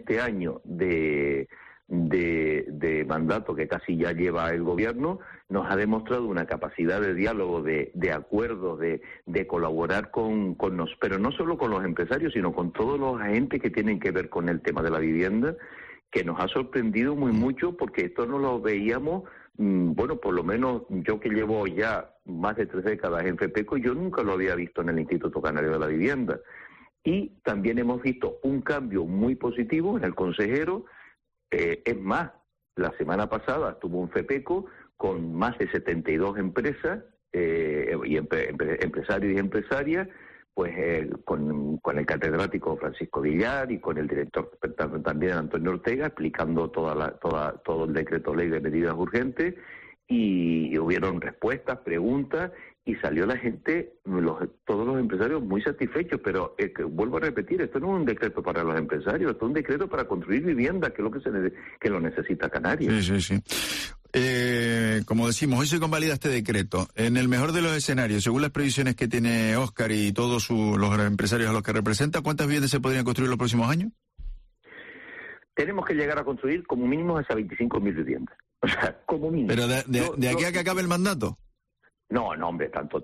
de mandato que casi ya lleva el gobierno, nos ha demostrado una capacidad de diálogo, de acuerdos, de colaborar pero no solo con los empresarios, sino con todos los agentes que tienen que ver con el tema de la vivienda, que nos ha sorprendido mucho, porque esto no lo veíamos, bueno, por lo menos yo que llevo ya más de 3 décadas en FEPECO, yo nunca lo había visto en el Instituto Canario de la Vivienda. Y también hemos visto un cambio muy positivo en el consejero. Es más, la semana pasada estuvo un FEPECO con más de 72 empresas, empresarios y empresarias, pues con el catedrático Francisco Villar y con el director también Antonio Ortega, explicando todo el decreto ley de medidas urgentes, y hubieron respuestas, preguntas, y salió la gente, todos los empresarios muy satisfechos, pero vuelvo a repetir, esto no es un decreto para los empresarios, esto es un decreto para construir vivienda, que es lo que lo necesita Canarias. Sí. Como decimos, hoy se convalida este decreto. En el mejor de los escenarios, según las previsiones que tiene Óscar y todos los empresarios a los que representa, ¿cuántas viviendas se podrían construir en los próximos años? Tenemos que llegar a construir como mínimo esas 25.000 viviendas. O sea, como mínimo. ¿Pero de aquí a que acabe el mandato? No, hombre, tanto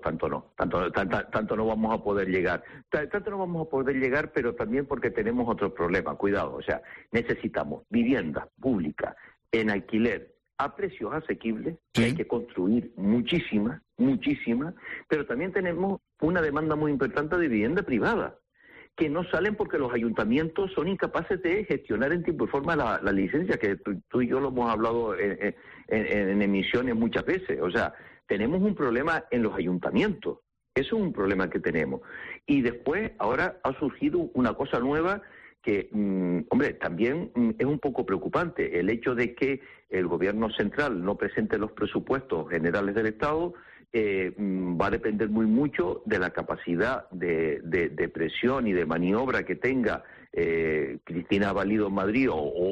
no vamos a poder llegar. Tanto no vamos a poder llegar, pero también porque tenemos otros problemas. Cuidado, o sea, necesitamos vivienda pública en alquiler a precios asequibles, que hay que construir muchísimas, pero también tenemos una demanda muy importante de vivienda privada, que no salen porque los ayuntamientos son incapaces de gestionar en tiempo y forma la licencia, que tú y yo lo hemos hablado en emisiones muchas veces. O sea, tenemos un problema en los ayuntamientos, eso es un problema que tenemos. Y después, ahora ha surgido una cosa nueva que, hombre, también es un poco preocupante, el hecho de que el gobierno central no presente los presupuestos generales del Estado. Va a depender mucho de la capacidad de presión y de maniobra que tenga Cristina Valido en Madrid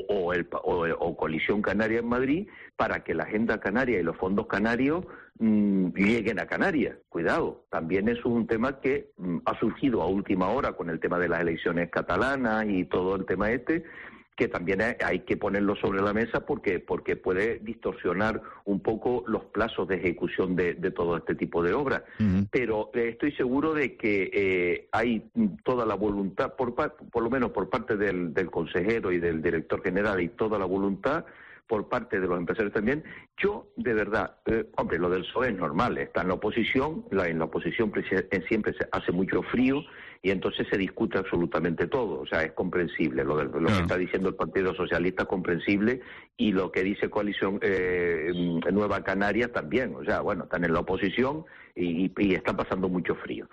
o Coalición Canaria en Madrid, para que la agenda canaria y los fondos canarios lleguen a Canarias. Cuidado, también eso es un tema que ha surgido a última hora con el tema de las elecciones catalanas y todo el tema que también hay que ponerlo sobre la mesa porque puede distorsionar un poco los plazos de ejecución de todo este tipo de obras. Uh-huh. Pero estoy seguro de que hay toda la voluntad, por lo menos por parte del consejero y del director general, y toda la voluntad por parte de los empresarios también. Yo, de verdad, hombre, lo del PSOE es normal, está en la oposición, en la oposición siempre se hace mucho frío, y entonces se discute absolutamente todo. O sea, es comprensible. Lo que está diciendo el Partido Socialista es comprensible, y lo que dice Coalición Nueva Canarias también. O sea, bueno, están en la oposición y están pasando mucho frío.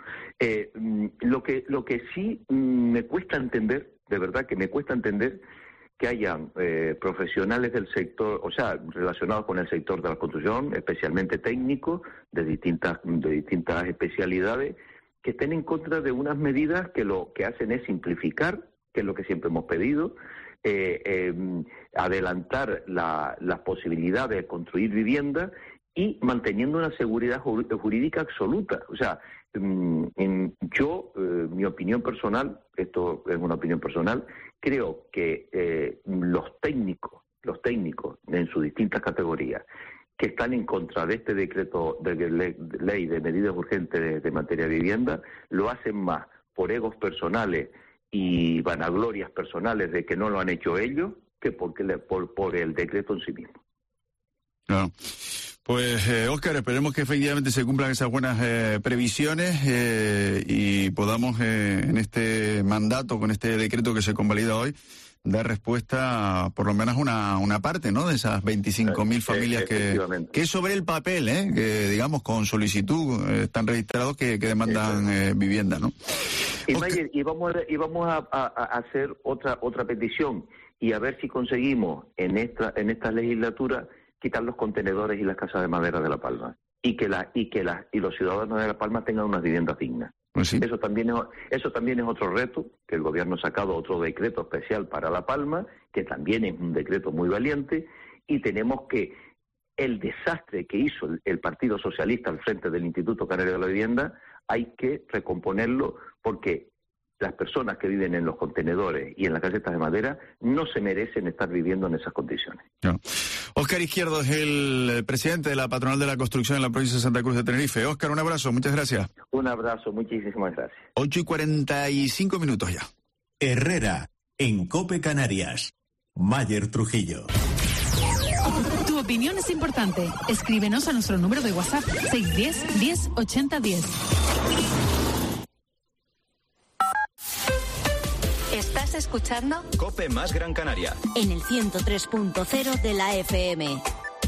Lo que sí me cuesta entender, de verdad que me cuesta entender, que hayan profesionales del sector, o sea, relacionados con el sector de la construcción, especialmente técnicos de distintas especialidades, que estén en contra de unas medidas que lo que hacen es simplificar, que es lo que siempre hemos pedido, adelantar las posibilidades de construir vivienda y manteniendo una seguridad jurídica absoluta. O sea, mi opinión personal, esto es una opinión personal, creo que los técnicos en sus distintas categorías que están en contra de este decreto de ley de medidas urgentes de materia de vivienda, lo hacen más por egos personales y vanaglorias personales de que no lo han hecho ellos, que por el decreto en sí mismo. Claro. Pues, Óscar, esperemos que efectivamente se cumplan esas buenas previsiones y podamos en este mandato, con este decreto que se convalida hoy, dar respuesta a por lo menos una parte, ¿no?, de esas 25.000 familias que sobre el papel, que digamos con solicitud están registrados que demandan vivienda, ¿no? Y, Mayer, vamos a hacer otra petición y a ver si conseguimos en esta legislatura quitar los contenedores y las casas de madera de La Palma y que los ciudadanos de La Palma tengan unas viviendas dignas. Pues sí. Eso también es otro reto, que el gobierno ha sacado otro decreto especial para La Palma, que también es un decreto muy valiente, y tenemos que el desastre que hizo el Partido Socialista al frente del Instituto Canario de la Vivienda hay que recomponerlo, porque las personas que viven en los contenedores y en las casetas de madera no se merecen estar viviendo en esas condiciones. No. Óscar Izquierdo es el presidente de la Patronal de la Construcción en la provincia de Santa Cruz de Tenerife. Óscar, un abrazo, muchas gracias. Un abrazo, muchísimas gracias. 8:45 ya. Herrera, en COPE Canarias. Mayer Trujillo. Tu opinión es importante. Escríbenos a nuestro número de WhatsApp 610 10 80 10. ¿Estás escuchando? COPE más Gran Canaria. En el 103.0 de la FM.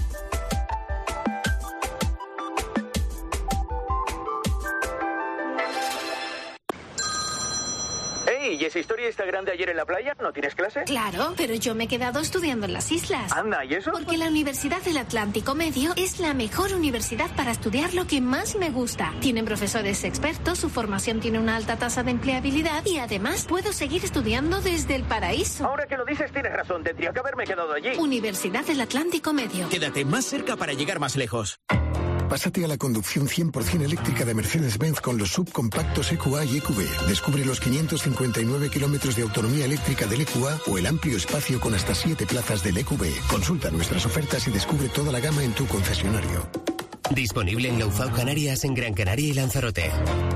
¿Y esa historia está grande ayer en la playa? ¿No tienes clase? Claro, pero yo me he quedado estudiando en las islas. Anda, ¿y eso? Porque la Universidad del Atlántico Medio es la mejor universidad para estudiar lo que más me gusta. Tienen profesores expertos, su formación tiene una alta tasa de empleabilidad y además puedo seguir estudiando desde el paraíso. Ahora que lo dices tienes razón, tendría que haberme quedado allí. Universidad del Atlántico Medio. Quédate más cerca para llegar más lejos. Pásate a la conducción 100% eléctrica de Mercedes-Benz con los subcompactos EQA y EQB. Descubre los 559 kilómetros de autonomía eléctrica del EQA o el amplio espacio con hasta 7 plazas del EQB. Consulta nuestras ofertas y descubre toda la gama en tu concesionario. Disponible en Laufau Canarias, en Gran Canaria y Lanzarote.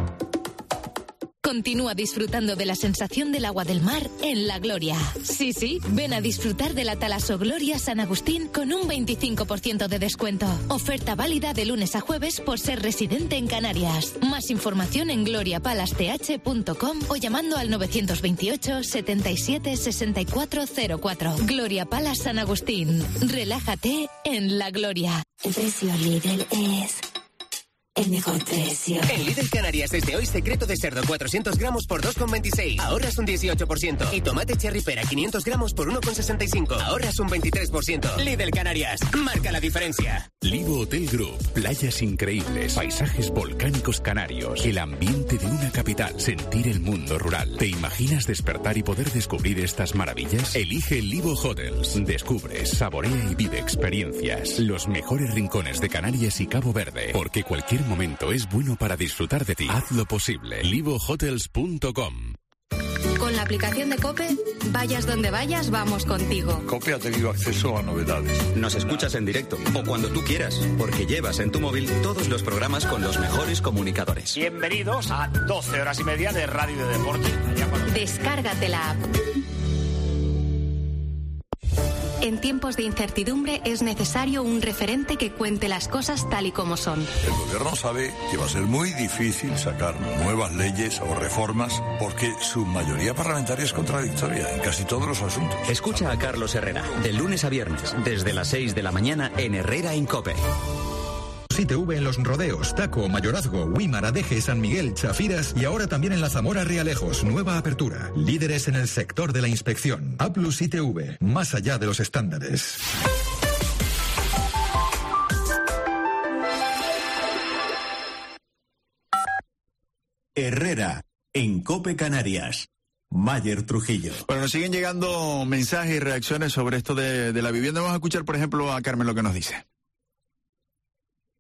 Continúa disfrutando de la sensación del agua del mar en La Gloria. Sí, ven a disfrutar de la Talaso Gloria San Agustín con un 25% de descuento. Oferta válida de lunes a jueves por ser residente en Canarias. Más información en gloriapalace.com o llamando al 928 77 6404. Gloria Palace San Agustín. Relájate en La Gloria. El precio Lidl es... el mejor precio. En Lidl Canarias desde hoy secreto de cerdo 400 gramos por 2,26. Ahorras un 18%. Y tomate cherry pera 500 gramos por 1,65. Ahorras un 23%. Lidl Canarias. Marca la diferencia. Livo Hotel Group. Playas increíbles. Paisajes volcánicos canarios. El ambiente de una capital. Sentir el mundo rural. ¿Te imaginas despertar y poder descubrir estas maravillas? Elige Livo Hotels. Descubre, saborea y vive experiencias. Los mejores rincones de Canarias y Cabo Verde. Porque cualquier momento es bueno para disfrutar de ti. Haz lo posible. livohotels.com. Con la aplicación de COPE, vayas donde vayas, vamos contigo. COPE ha tenido acceso a novedades. Nos escuchas en directo o cuando tú quieras, porque llevas en tu móvil todos los programas con los mejores comunicadores. Bienvenidos a 12 horas y media de radio de deporte. Descárgate la app. En tiempos de incertidumbre es necesario un referente que cuente las cosas tal y como son. El gobierno sabe que va a ser muy difícil sacar nuevas leyes o reformas porque su mayoría parlamentaria es contradictoria en casi todos los asuntos. Escucha a Carlos Herrera, de lunes a viernes, desde las 6 de la mañana en Herrera en COPE. ITV en Los Rodeos, Taco, Mayorazgo, Huímar, Adeje, San Miguel, Chafiras y ahora también en la Zamora Realejos. Nueva apertura. Líderes en el sector de la inspección. A+ ITV, más allá de los estándares. Herrera, en COPE Canarias. Mayer Trujillo. Bueno, nos siguen llegando mensajes y reacciones sobre esto de la vivienda. Vamos a escuchar, por ejemplo, a Carmen lo que nos dice.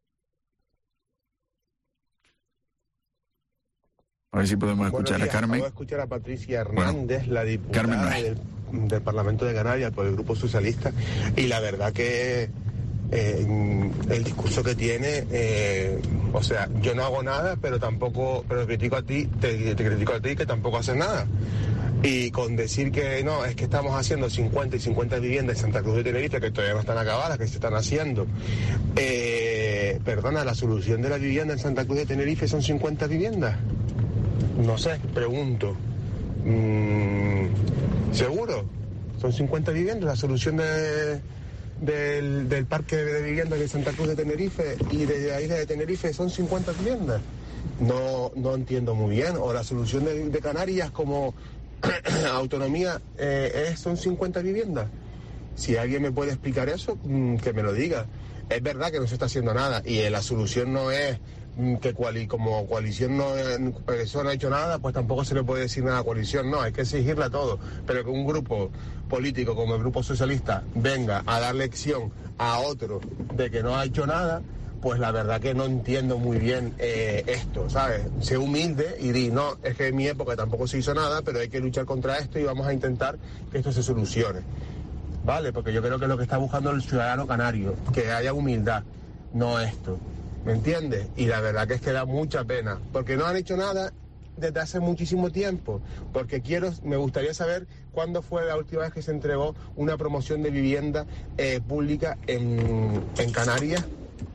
A ver si podemos escuchar a Carmen. Acabo de escuchar a Patricia Hernández, la diputada del Parlamento de Canarias por el Grupo Socialista, y la verdad que el discurso que tiene, o sea, yo no hago nada, pero critico a ti, te critico a ti que tampoco haces nada. Y con decir que no, es que estamos haciendo 50 y 50 viviendas en Santa Cruz de Tenerife que todavía no están acabadas, que se están haciendo. Perdona, la solución de la vivienda en Santa Cruz de Tenerife son 50 viviendas. No sé, pregunto. ¿Seguro? Son 50 viviendas la solución del parque de viviendas de Santa Cruz de Tenerife y de la isla de Tenerife son 50 viviendas. No entiendo muy bien. O la solución de Canarias como autonomía son 50 viviendas. Si alguien me puede explicar eso, que me lo diga. Es verdad que no se está haciendo nada y la solución no es que como coalición eso no ha hecho nada, pues tampoco se le puede decir nada a coalición, no, hay que exigirle a todo, pero que un grupo político como el Grupo Socialista venga a dar lección a otro de que no ha hecho nada, pues la verdad que no entiendo muy bien esto, ¿sabes? Sé humilde y di, no, es que en mi época tampoco se hizo nada, pero hay que luchar contra esto y vamos a intentar que esto se solucione, ¿vale? Porque yo creo que es lo que está buscando el ciudadano canario, que haya humildad, no esto. ¿Me entiendes? Y la verdad que es que da mucha pena, porque no han hecho nada desde hace muchísimo tiempo, porque me gustaría saber cuándo fue la última vez que se entregó una promoción de vivienda pública en Canarias,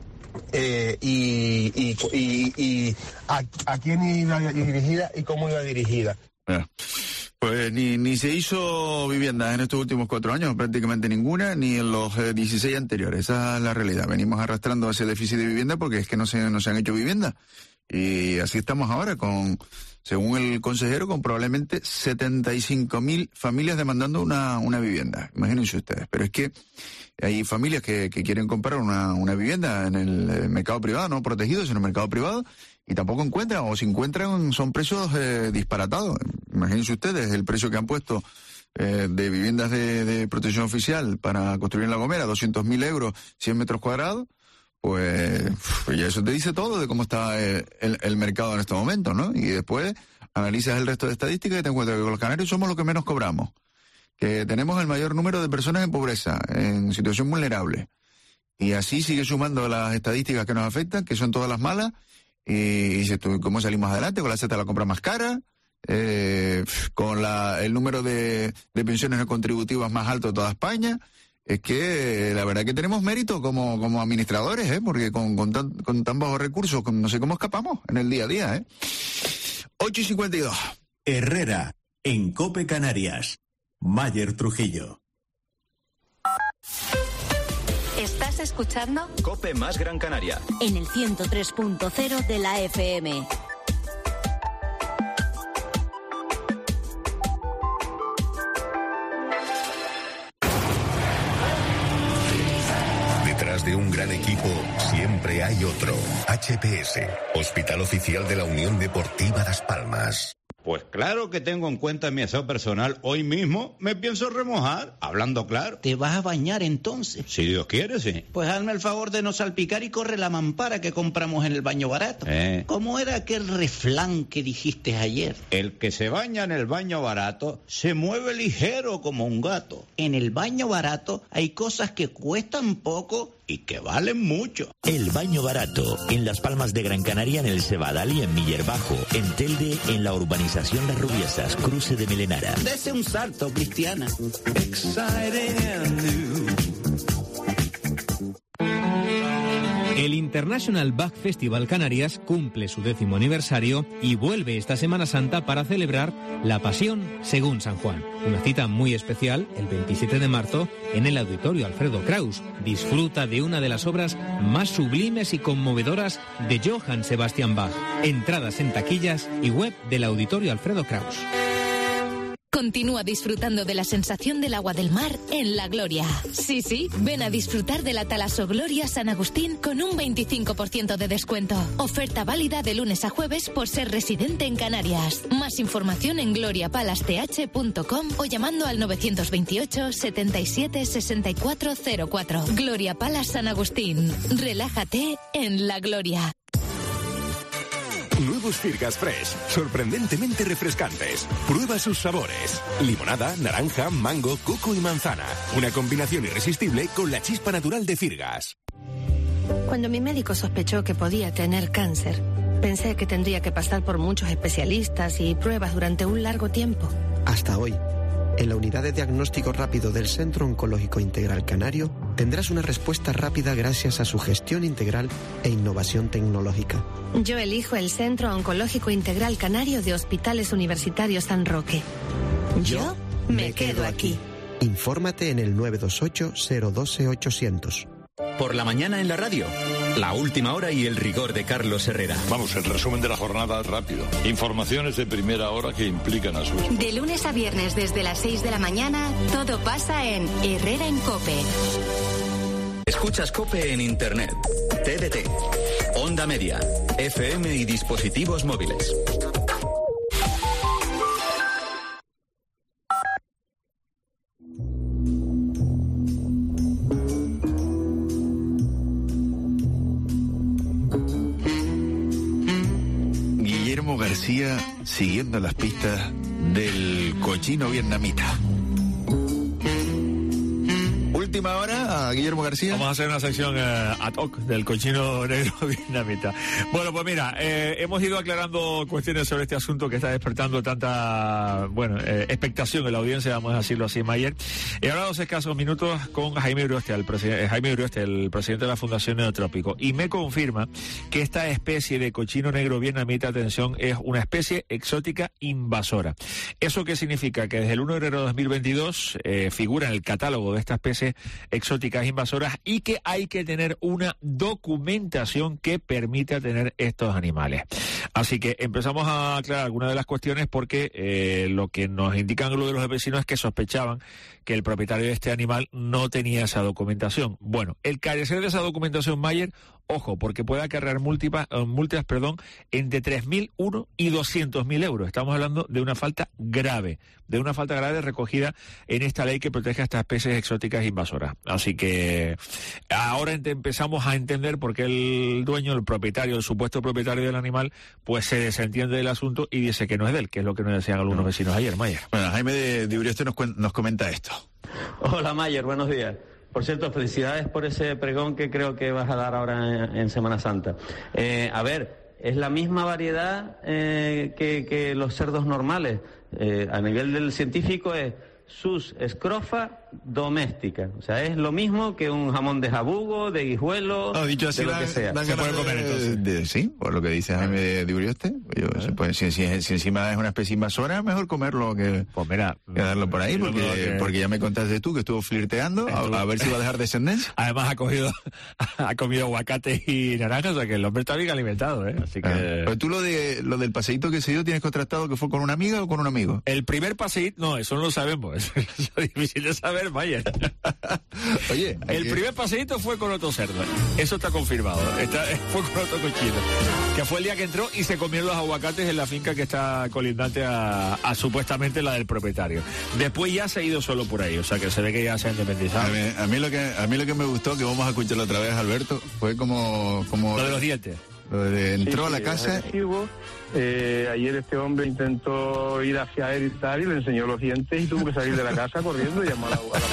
y a quién iba dirigida y cómo iba dirigida. Pues ni se hizo vivienda en estos últimos 4 años, prácticamente ninguna, ni en los 16 anteriores. Esa es la realidad. Venimos arrastrando ese déficit de vivienda porque es que no se han hecho viviendas. Y así estamos ahora, según el consejero, con probablemente 75.000 familias demandando una vivienda. Imagínense ustedes. Pero es que hay familias que quieren comprar una vivienda en el mercado privado, no protegidos en el mercado privado, y tampoco encuentran, o si encuentran son precios disparatados. Imagínense ustedes el precio que han puesto de viviendas de protección oficial para construir en La Gomera, 200.000 euros, 100 metros cuadrados, pues ya eso te dice todo de cómo está el mercado en estos momentos, ¿no? Y después analizas el resto de estadísticas y te encuentras que con los canarios somos los que menos cobramos, que tenemos el mayor número de personas en pobreza, en situación vulnerable. Y así sigue sumando las estadísticas que nos afectan, que son todas las malas, y cómo salimos adelante con la cesta de la compra más cara, con el número de pensiones no contributivas más alto de toda España. Es que la verdad que tenemos mérito como administradores, porque con tan bajos recursos no sé cómo escapamos en el día a día. 8:52. Herrera, en COPE Canarias. Mayer Trujillo. ¿Estás escuchando? COPE más Gran Canaria. En el 103.0 de la FM. Detrás de un gran equipo siempre hay otro. HPS, Hospital Oficial de la Unión Deportiva Las Palmas. Pues claro que tengo en cuenta mi aseo personal. Hoy mismo me pienso remojar, hablando claro. ¿Te vas a bañar entonces? Si Dios quiere, sí. Pues hazme el favor de no salpicar y corre la mampara que compramos en el baño barato. ¿Cómo era aquel refrán que dijiste ayer? El que se baña en el baño barato se mueve ligero como un gato. En el baño barato hay cosas que cuestan poco y que valen mucho. El baño barato, en Las Palmas de Gran Canaria, en el Cebadal y en Miller Bajo, en Telde, en la urbanización Las Rubiesas, cruce de Melenara. Dese un salto, Cristiana. El International Bach Festival Canarias cumple su 10º aniversario y vuelve esta Semana Santa para celebrar La Pasión según San Juan. Una cita muy especial el 27 de marzo en el Auditorio Alfredo Kraus. Disfruta de una de las obras más sublimes y conmovedoras de Johann Sebastian Bach. Entradas en taquillas y web del Auditorio Alfredo Kraus. Continúa disfrutando de la sensación del agua del mar en La Gloria. Sí, ven a disfrutar de la Talaso Gloria San Agustín con un 25% de descuento. Oferta válida de lunes a jueves por ser residente en Canarias. Más información en gloriapalace.com o llamando al 928 77 6404. Gloria Palace San Agustín. Relájate en La Gloria. Nuevo Nuevos Firgas Fresh, sorprendentemente refrescantes. Prueba sus sabores. Limonada, naranja, mango, coco y manzana. Una combinación irresistible con la chispa natural de Firgas. Cuando mi médico sospechó que podía tener cáncer, pensé que tendría que pasar por muchos especialistas y pruebas durante un largo tiempo. Hasta hoy, en la unidad de diagnóstico rápido del Centro Oncológico Integral Canario, tendrás una respuesta rápida gracias a su gestión integral e innovación tecnológica. Yo elijo el Centro Oncológico Integral Canario de Hospitales Universitarios San Roque. Yo me quedo aquí. Infórmate en el 928-012-800. Por la mañana en la radio, la última hora y el rigor de Carlos Herrera. Vamos, el resumen de la jornada rápido. Informaciones de primera hora que implican a su esposa. De lunes a viernes desde las 6 de la mañana, todo pasa en Herrera en COPE. Escuchas COPE en Internet, TDT, Onda Media, FM y dispositivos móviles. García siguiendo las pistas del cochino vietnamita. Última hora a Guillermo García. Vamos a hacer una sección ad hoc del cochino negro vietnamita. Bueno, pues mira, hemos ido aclarando cuestiones sobre este asunto que está despertando tanta, expectación en la audiencia, vamos a decirlo así, Mayer. He hablado hace escasos minutos con Jaime Urioste, el presidente de la Fundación Neotrópico, y me confirma que esta especie de cochino negro vietnamita, atención, es una especie exótica invasora. ¿Eso qué significa? Que desde el 1 de enero de 2022 figura en el catálogo de esta especie exóticas invasoras y que hay que tener una documentación que permita tener estos animales. Así que empezamos a aclarar algunas de las cuestiones porque lo que nos indican los de los vecinos es que sospechaban que el propietario de este animal no tenía esa documentación. Bueno, el carecer de esa documentación, Mayer, ojo, porque puede acarrear multas entre 3.001 y 200.000 euros. Estamos hablando de una falta grave recogida en esta ley que protege a estas especies exóticas invasoras. Así que ahora empezamos a entender por qué el dueño, el supuesto propietario del animal, pues se desentiende del asunto y dice que no es de él, que es lo que nos decían algunos vecinos ayer, Mayer. Bueno, Jaime de Urioste nos comenta esto. Hola, Mayer, buenos días. Por cierto, felicidades por ese pregón que creo que vas a dar ahora en Semana Santa. Es la misma variedad que los cerdos normales. A nivel del científico es sus escrofa doméstica. O sea, es lo mismo que un jamón de jabugo, de guijuelo, dicho así, de lo que sea. ¿Se puede comer entonces? Sí, por lo que dice Jaime de Urioste. Si encima es una especie invasora, mejor comerlo que darlo por ahí, porque ya me contaste tú que estuvo flirteando, a ver si va a dejar descendencia. Además ha comido aguacate y naranjas, o sea que el hombre está bien alimentado, ¿eh? Así que... Pero tú lo del paseíto que se dio, ¿tienes contrastado que fue con una amiga o con un amigo? El primer paseíto, no, eso no lo sabemos. Eso es difícil de saber, Mayer. Oye, el primer paseíto fue con otro cerdo. Eso está confirmado. Fue con otro cochino. Que fue el día que entró y se comió los aguacates en la finca que está colindante a supuestamente la del propietario. Después ya se ha ido solo por ahí. O sea que se ve que ya se ha independizado. A mí lo que me gustó, que vamos a escucharlo otra vez, Alberto, fue como lo de los dientes. Entró a la casa. Ayer este hombre intentó ir hacia él y tal, y le enseñó los dientes y tuvo que salir de la casa corriendo y llamar a la policía.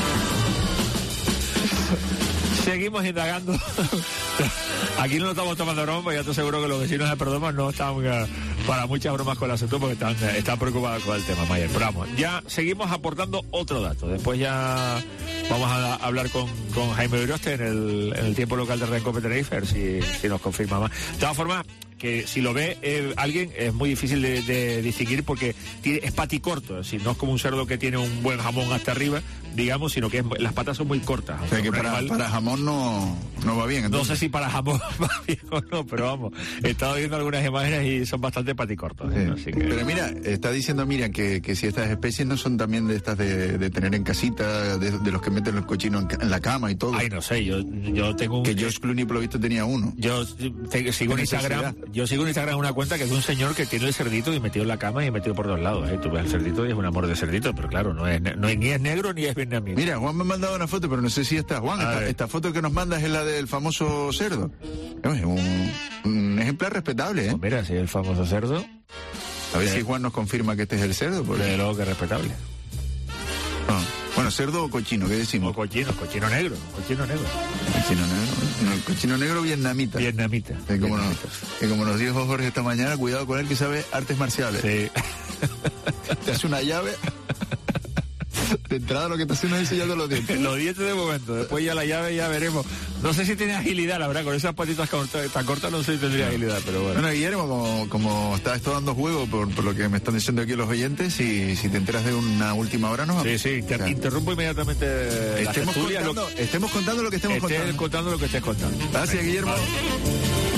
Seguimos indagando. Aquí no lo estamos tomando broma, ya te aseguro que los vecinos de Perdomo no están para muchas bromas con el asunto porque están preocupados con el tema, Mayer. Pero vamos, ya seguimos aportando otro dato. Después ya vamos a hablar con Jaime Urioste en el tiempo local de Rencope Tenerife, a ver si nos confirma más. De todas formas, que si lo ve alguien es muy difícil de distinguir porque es paticorto, es decir, no es como un cerdo que tiene un buen jamón hasta arriba, digamos, sino que las patas son muy cortas. O sea que para jamón no va bien. Entonces. No sé si para jamón va bien o no, pero vamos, he estado viendo algunas imágenes y son bastante paticortos. Sí. Así que... Pero mira, está diciendo Miriam que si estas especies no son también de estas de tener en casita, de los que meten los cochinos en la cama y todo. Ay, no sé, yo tengo que George Clooney por lo visto tenía uno. Yo sigo en Instagram Yo sigo en Instagram una cuenta que es de un señor que tiene el cerdito y metido en la cama y metido por dos lados. Tú ves el cerdito y es un amor de cerdito, pero claro, ni es negro ni es vietnamita. Mira, Juan me ha mandado una foto, pero no sé si está Juan. Esta foto que nos mandas es la del famoso cerdo. Es un ejemplar respetable, ¿eh? Pues mira, si es el famoso cerdo. A ver si Juan nos confirma que este es el cerdo. Porque... Desde luego que es respetable. Bueno, cerdo o cochino, ¿qué decimos? O cochino negro. Cochino negro. No, el cochino negro vietnamita. Vietnamita. Como nos dijo Jorge esta mañana, cuidado con él que sabe artes marciales. Sí. Te hace una llave. De entrada lo que te hace es enseñando los dientes. Los dientes de momento, después ya la llave ya veremos. No sé si tiene agilidad, la verdad, con esas patitas tan cortas no sé si tendría agilidad, pero bueno. Bueno, Guillermo, como está esto dando juego por lo que me están diciendo aquí los oyentes, si te enteras de una última hora, ¿no? Sí, interrumpo inmediatamente. Estemos contando lo que estemos contando. Contando lo que estés contando. Gracias, Guillermo.